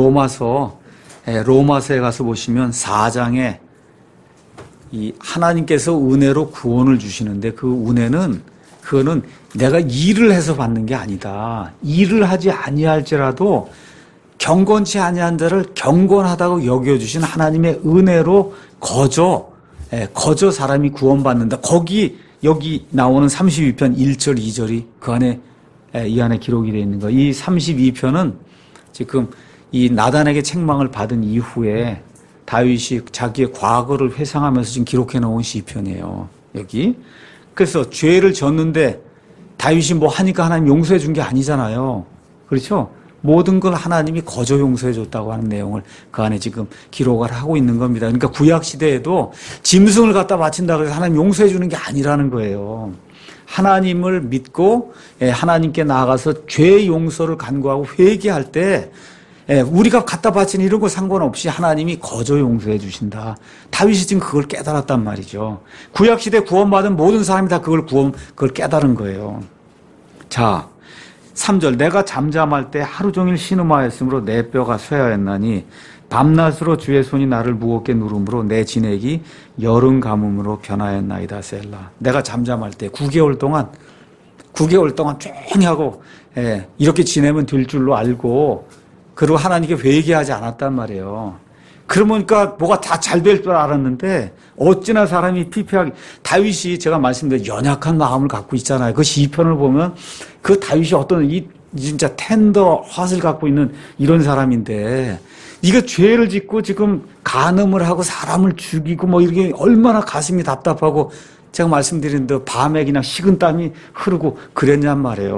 로마서에 가서 보시면 4장에 이 하나님께서 은혜로 구원을 주시는데 그 은혜는 그거는 내가 일을 해서 받는 게 아니다. 일을 하지 아니할지라도 경건치 아니한 자를 경건하다고 여겨주신 하나님의 은혜로 거저 사람이 구원받는다. 여기 나오는 32편 1절 2절이 이 안에 기록이 되어 있는 거예요. 이 32편은 지금 이 나단에게 책망을 받은 이후에 다윗이 자기의 과거를 회상하면서 지금 기록해 놓은 시편이에요. 여기. 그래서 죄를 졌는데 다윗이 뭐 하니까 하나님 용서해 준 게 아니잖아요. 그렇죠? 모든 걸 하나님이 거저 용서해 줬다고 하는 내용을 그 안에 지금 기록을 하고 있는 겁니다. 그러니까 구약 시대에도 짐승을 갖다 바친다고 해서 하나님 용서해 주는 게 아니라는 거예요. 하나님을 믿고 하나님께 나아가서 죄 용서를 간구하고 회개할 때 우리가 갖다 바치는 이런 거 상관없이 하나님이 거저 용서해 주신다. 다윗이 지금 그걸 깨달았단 말이죠. 구약 시대 구원받은 모든 사람이 다 그걸 깨달은 거예요. 자, 3절 내가 잠잠할 때 하루 종일 신음하였으므로 내 뼈가 쇠하였나니 밤낮으로 주의 손이 나를 무겁게 누름으로 내 진액이 여름 가뭄으로 변하였나이다. 셀라. 내가 잠잠할 때 9개월 동안 조용히 하고 이렇게 지내면 될 줄로 알고 그리고 하나님께 회개하지 않았단 말이에요. 그러니까 뭐가 다 잘 될 줄 알았는데 어찌나 사람이 피폐하게 다윗이 제가 말씀드린 연약한 마음을 갖고 있잖아요. 그 시편을 보면 그 다윗이 어떤 진짜 텐더 핫을 갖고 있는 이런 사람인데 이거 죄를 짓고 지금 간음을 하고 사람을 죽이고 뭐 이렇게 얼마나 가슴이 답답하고 제가 말씀드린 대로 밤에 그냥 식은땀이 흐르고 그랬냔 말이에요.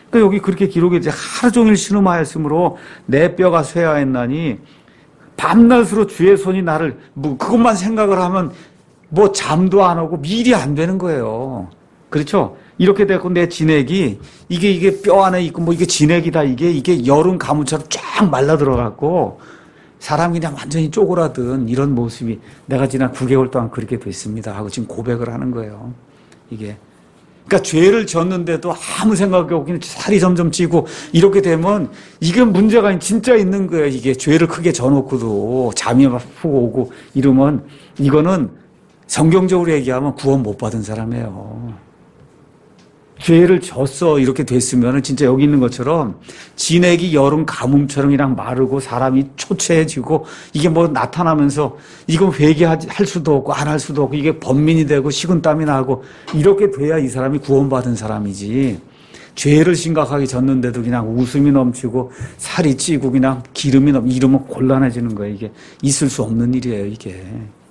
그러니까 여기 그렇게 기록이 이제 하루 종일 신음하였으므로 내 뼈가 쇠하였나니 밤낮으로 주의 손이 나를 뭐 그것만 생각을 하면 뭐 잠도 안 오고 밀이 안 되는 거예요. 그렇죠? 이렇게 되고 내 진액이 이게 뼈 안에 있고 뭐 이게 진액이다 이게 여름 가뭄처럼 쫙 말라 들어갔고 사람이 그냥 완전히 쪼그라든 이런 모습이 내가 지난 9개월 동안 그렇게 됐습니다 하고 지금 고백을 하는 거예요. 이게 그러니까 죄를 졌는데도 아무 생각이 없고 그냥 살이 점점 찌고 이렇게 되면 이게 문제가 진짜 있는 거예요. 이게 죄를 크게 져놓고도 잠이 막 푹 오고 이러면 이거는 성경적으로 얘기하면 구원 못 받은 사람이에요. 죄를 졌어 이렇게 됐으면 진짜 여기 있는 것처럼 진액이 여름 가뭄처럼 그냥 마르고 사람이 초췌해지고 이게 뭐 나타나면서 이건 회개할 수도 없고 안 할 수도 없고 이게 번민이 되고 식은땀이 나고 이렇게 돼야 이 사람이 구원받은 사람이지. 죄를 심각하게 졌는데도 그냥 웃음이 넘치고 살이 찌고 그냥 기름이 이러면 곤란해지는 거예요. 이게 있을 수 없는 일이에요 이게.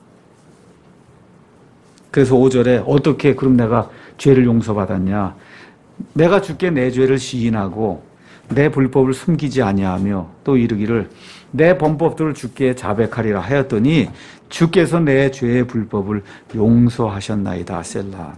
그래서 5절에 어떻게 그럼 내가 죄를 용서받았냐? 내가 주께 내 죄를 시인하고 내 불법을 숨기지 아니하며 또 이르기를 내 범법들을 주께 자백하리라 하였더니 주께서 내 죄의 불법을 용서하셨나이다. 셀라.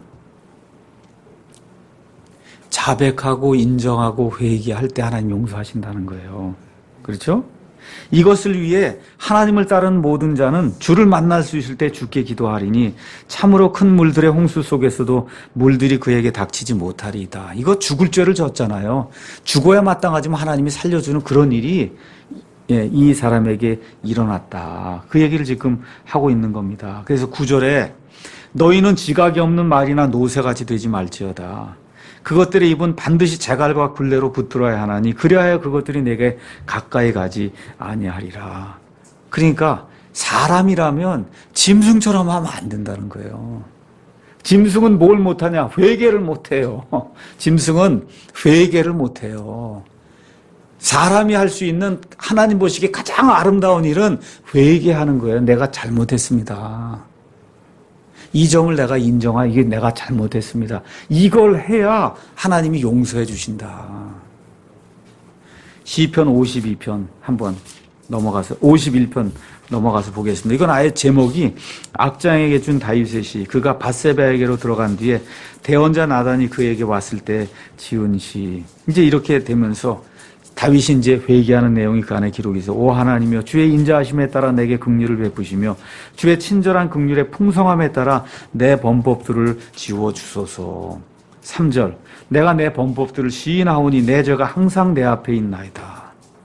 자백하고 인정하고 회개할 때 하나님 용서하신다는 거예요. 그렇죠? 이것을 위해 하나님을 따르는 모든 자는 주를 만날 수 있을 때 주께 기도하리니 참으로 큰 물들의 홍수 속에서도 물들이 그에게 닥치지 못하리이다. 이거 죽을 죄를 졌잖아요. 죽어야 마땅하지만 하나님이 살려주는 그런 일이 이 사람에게 일어났다. 그 얘기를 지금 하고 있는 겁니다. 그래서 9절에 너희는 지각이 없는 말이나 노새같이 되지 말지어다. 그것들의 입은 반드시 재갈과 굴레로 붙들어야 하나니 그리하여 그것들이 내게 가까이 가지 아니하리라. 그러니까 사람이라면 짐승처럼 하면 안 된다는 거예요. 짐승은 뭘 못하냐? 회개를 못해요. 짐승은 회개를 못해요. 사람이 할 수 있는 하나님 보시기에 가장 아름다운 일은 회개하는 거예요. 내가 잘못했습니다. 이 점을 내가 인정하고 이게 내가 잘못했습니다. 이걸 해야 하나님이 용서해 주신다. 시편 52편 한번 넘어가서 51편 넘어가서 보겠습니다. 이건 아예 제목이 악장에게 준 다윗의 시. 그가 밧세바에게로 들어간 뒤에 대언자 나단이 그에게 왔을 때 지은 시. 이제 이렇게 되면서 다윗이 이제 회개하는 내용이 그 안에 기록이 있어. 오 하나님이여 주의 인자하심에 따라 내게 긍휼을 베푸시며 주의 친절한 긍휼의 풍성함에 따라 내 범법들을 지워주소서. 3절 내가 내 범법들을 시인하오니 내 죄가 항상 내 앞에 있나이다.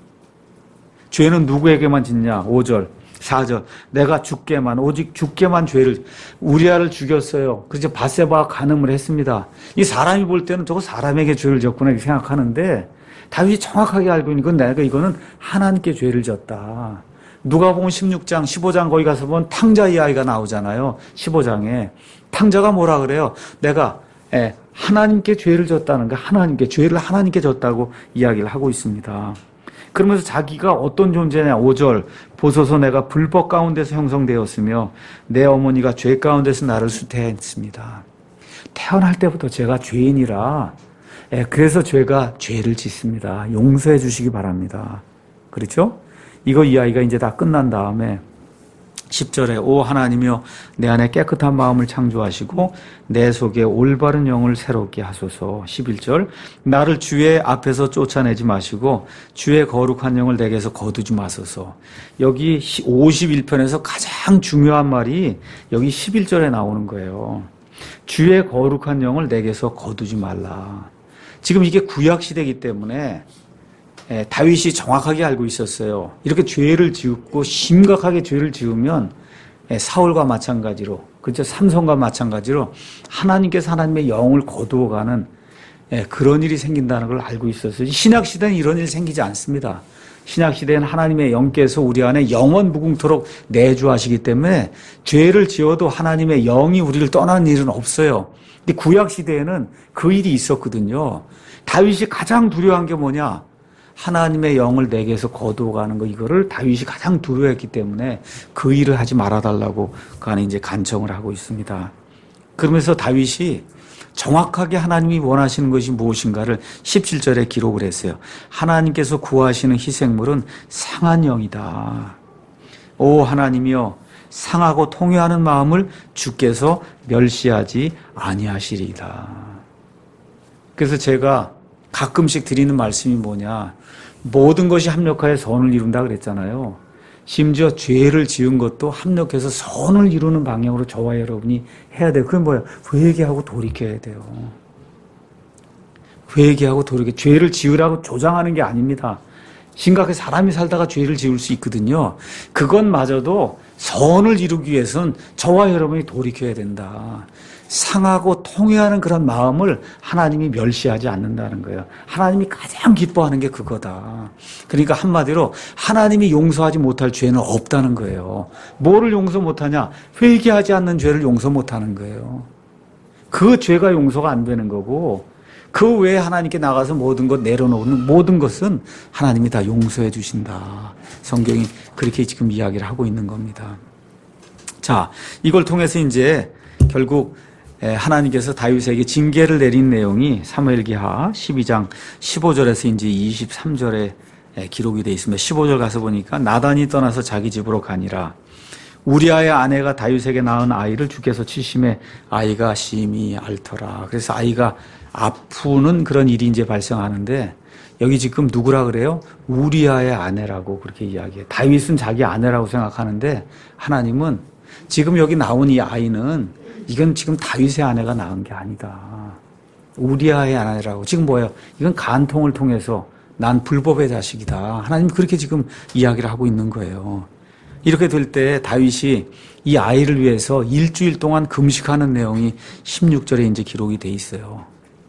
죄는 누구에게만 짓냐? 5절 4절 내가 주께만 오직 주께만 죄를 우리아를 죽였어요. 그래서 밧세바와 간음을 했습니다. 이 사람이 볼 때는 저거 사람에게 죄를 졌구나 이렇게 생각하는데 다윗이 정확하게 알고 있는 건 내가 이거는 하나님께 죄를 졌다. 누가복음 16장 15장 거기 가서 보면 탕자 이야기가 나오잖아요. 15장에 탕자가 뭐라 그래요? 내가 하나님께 죄를 졌다는 거 하나님께 죄를 하나님께 졌다고 이야기를 하고 있습니다. 그러면서 자기가 어떤 존재냐 5절 보소서 내가 불법 가운데서 형성되었으며 내 어머니가 죄 가운데서 나를 수태했습니다. 태어날 때부터 제가 죄인이라 그래서 죄가 죄를 짓습니다. 용서해 주시기 바랍니다. 그렇죠? 이거 이야기가 이제 다 끝난 다음에 10절에 오 하나님이여 내 안에 깨끗한 마음을 창조하시고 내 속에 올바른 영을 새롭게 하소서. 11절 나를 주의 앞에서 쫓아내지 마시고 주의 거룩한 영을 내게서 거두지 마소서. 여기 51편에서 가장 중요한 말이 여기 11절에 나오는 거예요. 주의 거룩한 영을 내게서 거두지 말라. 지금 이게 구약시대이기 때문에 다윗이 정확하게 알고 있었어요. 이렇게 죄를 지었고 심각하게 죄를 지으면 사울과 마찬가지로 그렇죠? 삼손과 마찬가지로 하나님께서 하나님의 영을 거두어가는 그런 일이 생긴다는 걸 알고 있었어요. 신약시대는 이런 일이 생기지 않습니다. 신약시대는 하나님의 영께서 우리 안에 영원 무궁토록 내주하시기 때문에 죄를 지어도 하나님의 영이 우리를 떠나는 일은 없어요. 근데 구약시대에는 그 일이 있었거든요. 다윗이 가장 두려워한 게 뭐냐? 하나님의 영을 내게서 거두어가는 거, 이거를 다윗이 가장 두려워했기 때문에 그 일을 하지 말아달라고 그 안에 이제 간청을 하고 있습니다. 그러면서 다윗이 정확하게 하나님이 원하시는 것이 무엇인가를 17절에 기록을 했어요. 하나님께서 구하시는 희생물은 상한 영이다. 오 하나님이여, 상하고 통회하는 마음을 주께서 멸시하지 아니하시리이다. 그래서 제가 가끔씩 드리는 말씀이 뭐냐, 모든 것이 합력하여 선을 이룬다 그랬잖아요. 심지어 죄를 지은 것도 합력해서 선을 이루는 방향으로 저와 여러분이 해야 돼요. 그건 뭐예요? 회개하고 돌이켜야 돼요. 회개하고 돌이켜. 죄를 지으라고 조장하는 게 아닙니다. 심각하게 사람이 살다가 죄를 지을 수 있거든요. 그것마저도 선을 이루기 위해서는 저와 여러분이 돌이켜야 된다. 상하고 통회하는 그런 마음을 하나님이 멸시하지 않는다는 거예요. 하나님이 가장 기뻐하는 게 그거다. 그러니까 한마디로 하나님이 용서하지 못할 죄는 없다는 거예요. 뭐를 용서 못하냐? 회개하지 않는 죄를 용서 못하는 거예요. 그 죄가 용서가 안 되는 거고, 그 외에 하나님께 나가서 모든 것 내려놓는 모든 것은 하나님이 다 용서해 주신다. 성경이 그렇게 지금 이야기를 하고 있는 겁니다. 자, 이걸 통해서 이제 결국 하나님께서 다윗에게 징계를 내린 내용이 사무엘기하 12장 15절에서 이제 23절에 기록이 되어 있습니다. 15절 가서 보니까 나단이 떠나서 자기 집으로 가니라. 우리아의 아내가 다윗에게 낳은 아이를 주께서 치심에 아이가 심히 앓더라. 그래서 아이가 아프는 그런 일이 이제 발생하는데, 여기 지금 누구라 그래요? 우리아의 아내라고 그렇게 이야기해요. 다윗은 자기 아내라고 생각하는데 하나님은 지금 여기 나온 이 아이는 이건 지금 다윗의 아내가 낳은 게 아니다. 우리아의 아내라고. 지금 뭐예요? 이건 간통을 통해서 난 불법의 자식이다. 하나님 그렇게 지금 이야기를 하고 있는 거예요. 이렇게 될 때 다윗이 이 아이를 위해서 일주일 동안 금식하는 내용이 16절에 이제 기록이 돼 있어요.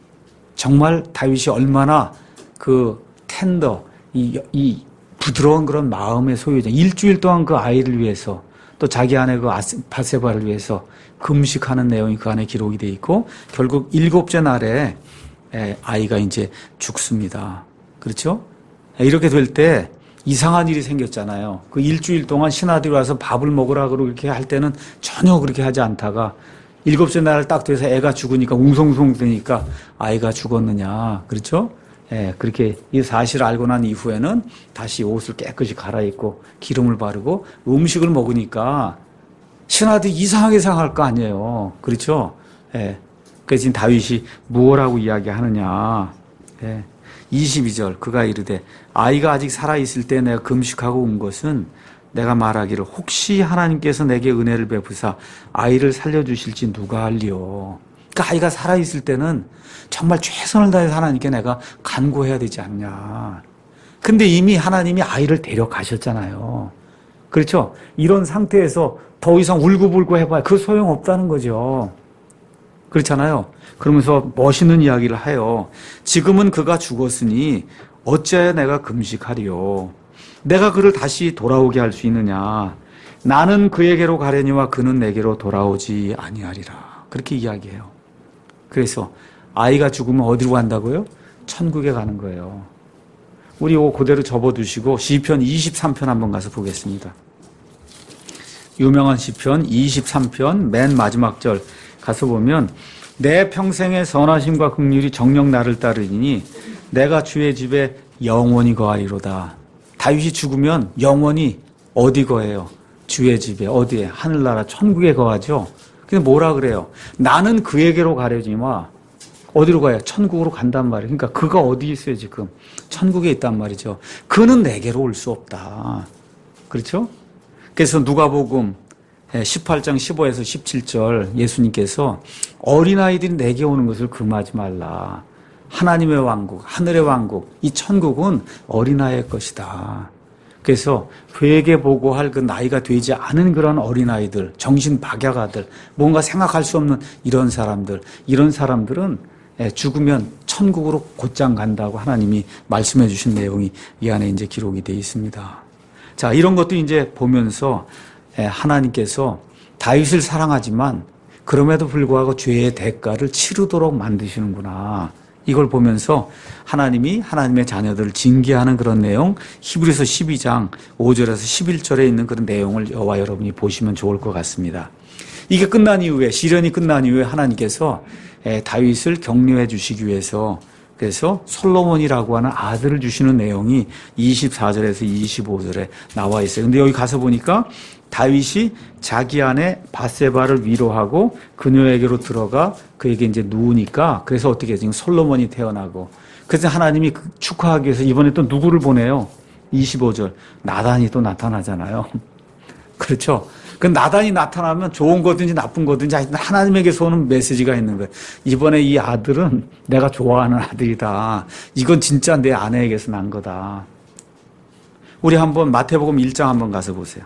정말 다윗이 얼마나 그 텐더, 이 부드러운 그런 마음의 소유자, 일주일 동안 그 아이를 위해서, 또 자기 아내 그 바세바를 위해서 금식하는 내용이 그 안에 기록이 돼 있고, 결국 7째 날에 아이가 이제 죽습니다. 그렇죠? 이렇게 될 때 이상한 일이 생겼잖아요. 그 일주일 동안 신하들이 와서 밥을 먹으라 그렇게 할 때는 전혀 그렇게 하지 않다가 7째 날 딱 돼서 애가 죽으니까 웅성웅성 되니까 아이가 죽었느냐. 그렇죠? 그렇게 이 사실을 알고 난 이후에는 다시 옷을 깨끗이 갈아입고 기름을 바르고 음식을 먹으니까 신하들이 이상하게 생각할 거 아니에요. 그렇죠? 그래서 지금 다윗이 무엇라고 이야기하느냐. 22절 그가 이르되 아이가 아직 살아있을 때 내가 금식하고 온 것은 내가 말하기를 혹시 하나님께서 내게 은혜를 베푸사 아이를 살려주실지 누가 알리요. 그러니까 아이가 살아있을 때는 정말 최선을 다해서 하나님께 내가 간구해야 되지 않냐. 근데 이미 하나님이 아이를 데려가셨잖아요. 그렇죠? 이런 상태에서 더 이상 울고불고 해봐야 그 소용없다는 거죠. 그렇잖아요. 그러면서 멋있는 이야기를 해요. 지금은 그가 죽었으니 어찌하여 내가 금식하리요. 내가 그를 다시 돌아오게 할 수 있느냐. 나는 그에게로 가려니와 그는 내게로 돌아오지 아니하리라. 그렇게 이야기해요. 그래서 아이가 죽으면 어디로 간다고요? 천국에 가는 거예요. 우리 이거 그대로 접어두시고 시편 23편 한번 가서 보겠습니다. 유명한 시편 23편 맨 마지막 절 가서 보면 내 평생의 선하심과 긍휼이 정녕 나를 따르니 내가 주의 집에 영원히 거하리로다. 다윗이 죽으면 영원히 어디 거해요? 주의 집에. 어디에? 하늘나라 천국에 거하죠. 근데 뭐라 그래요? 나는 그에게로 가려니와 어디로 가요? 천국으로 간단 말이에요. 그러니까 그가 어디 있어요 지금? 천국에 있단 말이죠. 그는 내게로 올 수 없다. 그렇죠? 그래서 누가복음 18장 15에서 17절 예수님께서 어린아이들이 내게 오는 것을 금하지 말라. 하나님의 왕국, 하늘의 왕국, 이 천국은 어린아이의 것이다. 그래서 회개보고할 그 나이가 되지 않은 그런 어린아이들, 정신박약아들, 뭔가 생각할 수 없는 이런 사람들은 죽으면 천국으로 곧장 간다고 하나님이 말씀해 주신 내용이 이 안에 이제 기록이 되어 있습니다. 자, 이런 것도 이제 보면서 하나님께서 다윗을 사랑하지만 그럼에도 불구하고 죄의 대가를 치르도록 만드시는구나. 이걸 보면서 하나님이 하나님의 자녀들을 징계하는 그런 내용, 히브리서 12장 5절에서 11절에 있는 그런 내용을 저와 여러분이 보시면 좋을 것 같습니다. 이게 끝난 이후에, 시련이 끝난 이후에 하나님께서 다윗을 격려해 주시기 위해서 그래서 솔로몬이라고 하는 아들을 주시는 내용이 24절에서 25절에 나와 있어요. 근데 여기 가서 보니까 다윗이 자기 아내 바세바를 위로하고 그녀에게로 들어가 그에게 이제 누우니까 그래서 어떻게 지금 솔로몬이 태어나고 그래서 하나님이 축하하기 위해서 이번에 또 누구를 보내요? 25절. 나단이 또 나타나잖아요. 그렇죠? 그 나단이 나타나면 좋은 거든지 나쁜 거든지 하나님에게서 오는 메시지가 있는 거예요. 이번에 이 아들은 내가 좋아하는 아들이다. 이건 진짜 내 아내에게서 난 거다. 우리 한번 마태복음 1장 한번 가서 보세요.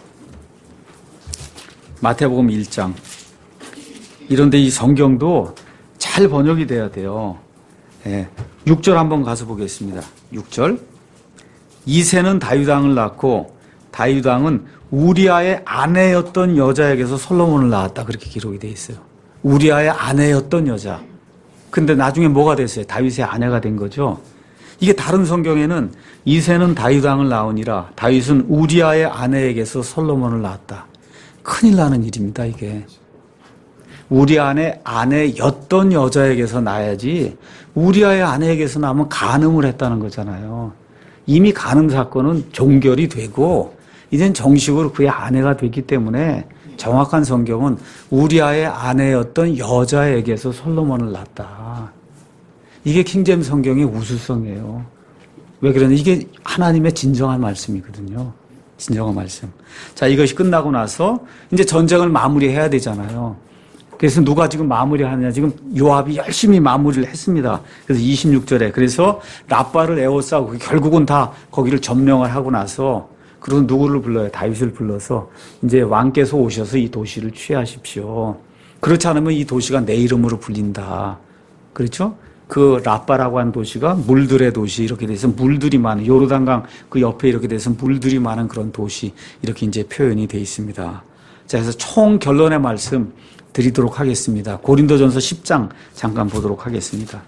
마태복음 1장. 이런데 이 성경도 잘 번역이 돼야 돼요. 6절 한번 가서 보겠습니다. 6절. 이새는 다윗 왕을 낳고 다윗 왕은 우리아의 아내였던 여자에게서 솔로몬을 낳았다. 그렇게 기록이 돼 있어요. 우리아의 아내였던 여자. 근데 나중에 뭐가 됐어요? 다윗의 아내가 된 거죠. 이게 다른 성경에는 이새는 다윗 왕을 낳으니라 다윗은 우리아의 아내에게서 솔로몬을 낳았다. 큰일 나는 일입니다, 이게. 우리아의 아내였던 여자에게서 낳아야지 우리아의 아내에게서 낳으면 간음을 했다는 거잖아요. 이미 간음 사건은 종결이 되고 이젠 정식으로 그의 아내가 됐기 때문에 정확한 성경은 우리아의 아내였던 여자에게서 솔로몬을 낳았다. 이게 킹제임스 성경의 우수성이에요. 왜 그러냐? 이게 하나님의 진정한 말씀이거든요. 진정한 말씀. 자, 이것이 끝나고 나서 이제 전쟁을 마무리해야 되잖아요. 그래서 누가 지금 마무리하느냐? 지금 요압이 열심히 마무리를 했습니다. 그래서 26절에 그래서 라빠를 에워싸고 결국은 다 거기를 점령을 하고 나서 그리고 누구를 불러요? 다윗을 불러서 이제 왕께서 오셔서 이 도시를 취하십시오. 그렇지 않으면 이 도시가 내 이름으로 불린다. 그렇죠? 그 라빠라고 한 도시가 물들의 도시 이렇게 돼서 물들이 많은 요르단강 그 옆에 이렇게 돼서 물들이 많은 그런 도시 이렇게 이제 표현이 돼 있습니다. 자, 그래서 총 결론의 말씀 드리도록 하겠습니다. 고린도전서 10장 잠깐 보도록 하겠습니다.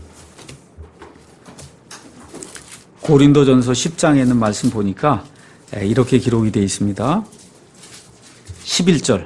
고린도전서 10장에 있는 말씀 보니까 이렇게 기록이 되어 있습니다. 11절.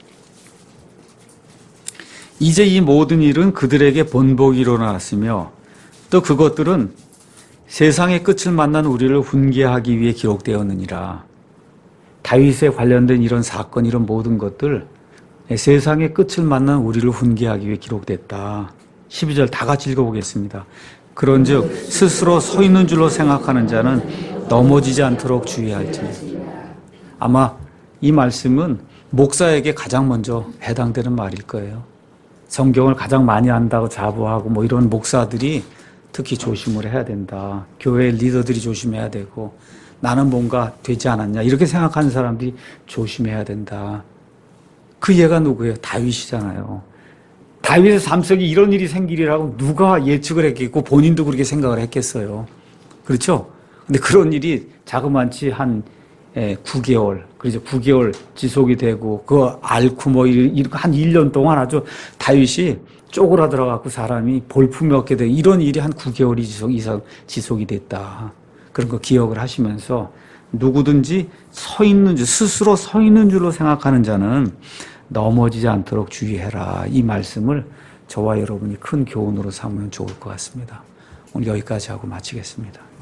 이제 이 모든 일은 그들에게 본보기 일어났으며 또 그것들은 세상의 끝을 만난 우리를 훈계하기 위해 기록되었느니라. 다윗에 관련된 이런 사건, 이런 모든 것들 세상의 끝을 만난 우리를 훈계하기 위해 기록됐다. 12절 다 같이 읽어보겠습니다. 그런즉 스스로 서 있는 줄로 생각하는 자는 넘어지지 않도록 주의할지니. 아마 이 말씀은 목사에게 가장 먼저 해당되는 말일 거예요. 성경을 가장 많이 안다고 자부하고 뭐 이런 목사들이 특히 조심을 해야 된다. 교회 리더들이 조심해야 되고 나는 뭔가 되지 않았냐 이렇게 생각하는 사람들이 조심해야 된다. 그 얘가 누구예요? 다윗이잖아요. 다윗의 삶 속에 이런 일이 생기리라고 누가 예측을 했겠고 본인도 그렇게 생각을 했겠어요. 그렇죠? 근데 그런 일이 자그만치 한 9개월, 그렇죠? 9개월 지속이 되고, 그거 앓고 뭐, 한 1년 동안 아주 다윗이 쪼그라들어갖고 사람이 볼품이 없게 되고, 이런 일이 한 9개월이 이상 지속이 됐다. 그런 거 기억을 하시면서, 누구든지 스스로 서 있는 줄로 생각하는 자는 넘어지지 않도록 주의해라. 이 말씀을 저와 여러분이 큰 교훈으로 삼으면 좋을 것 같습니다. 오늘 여기까지 하고 마치겠습니다.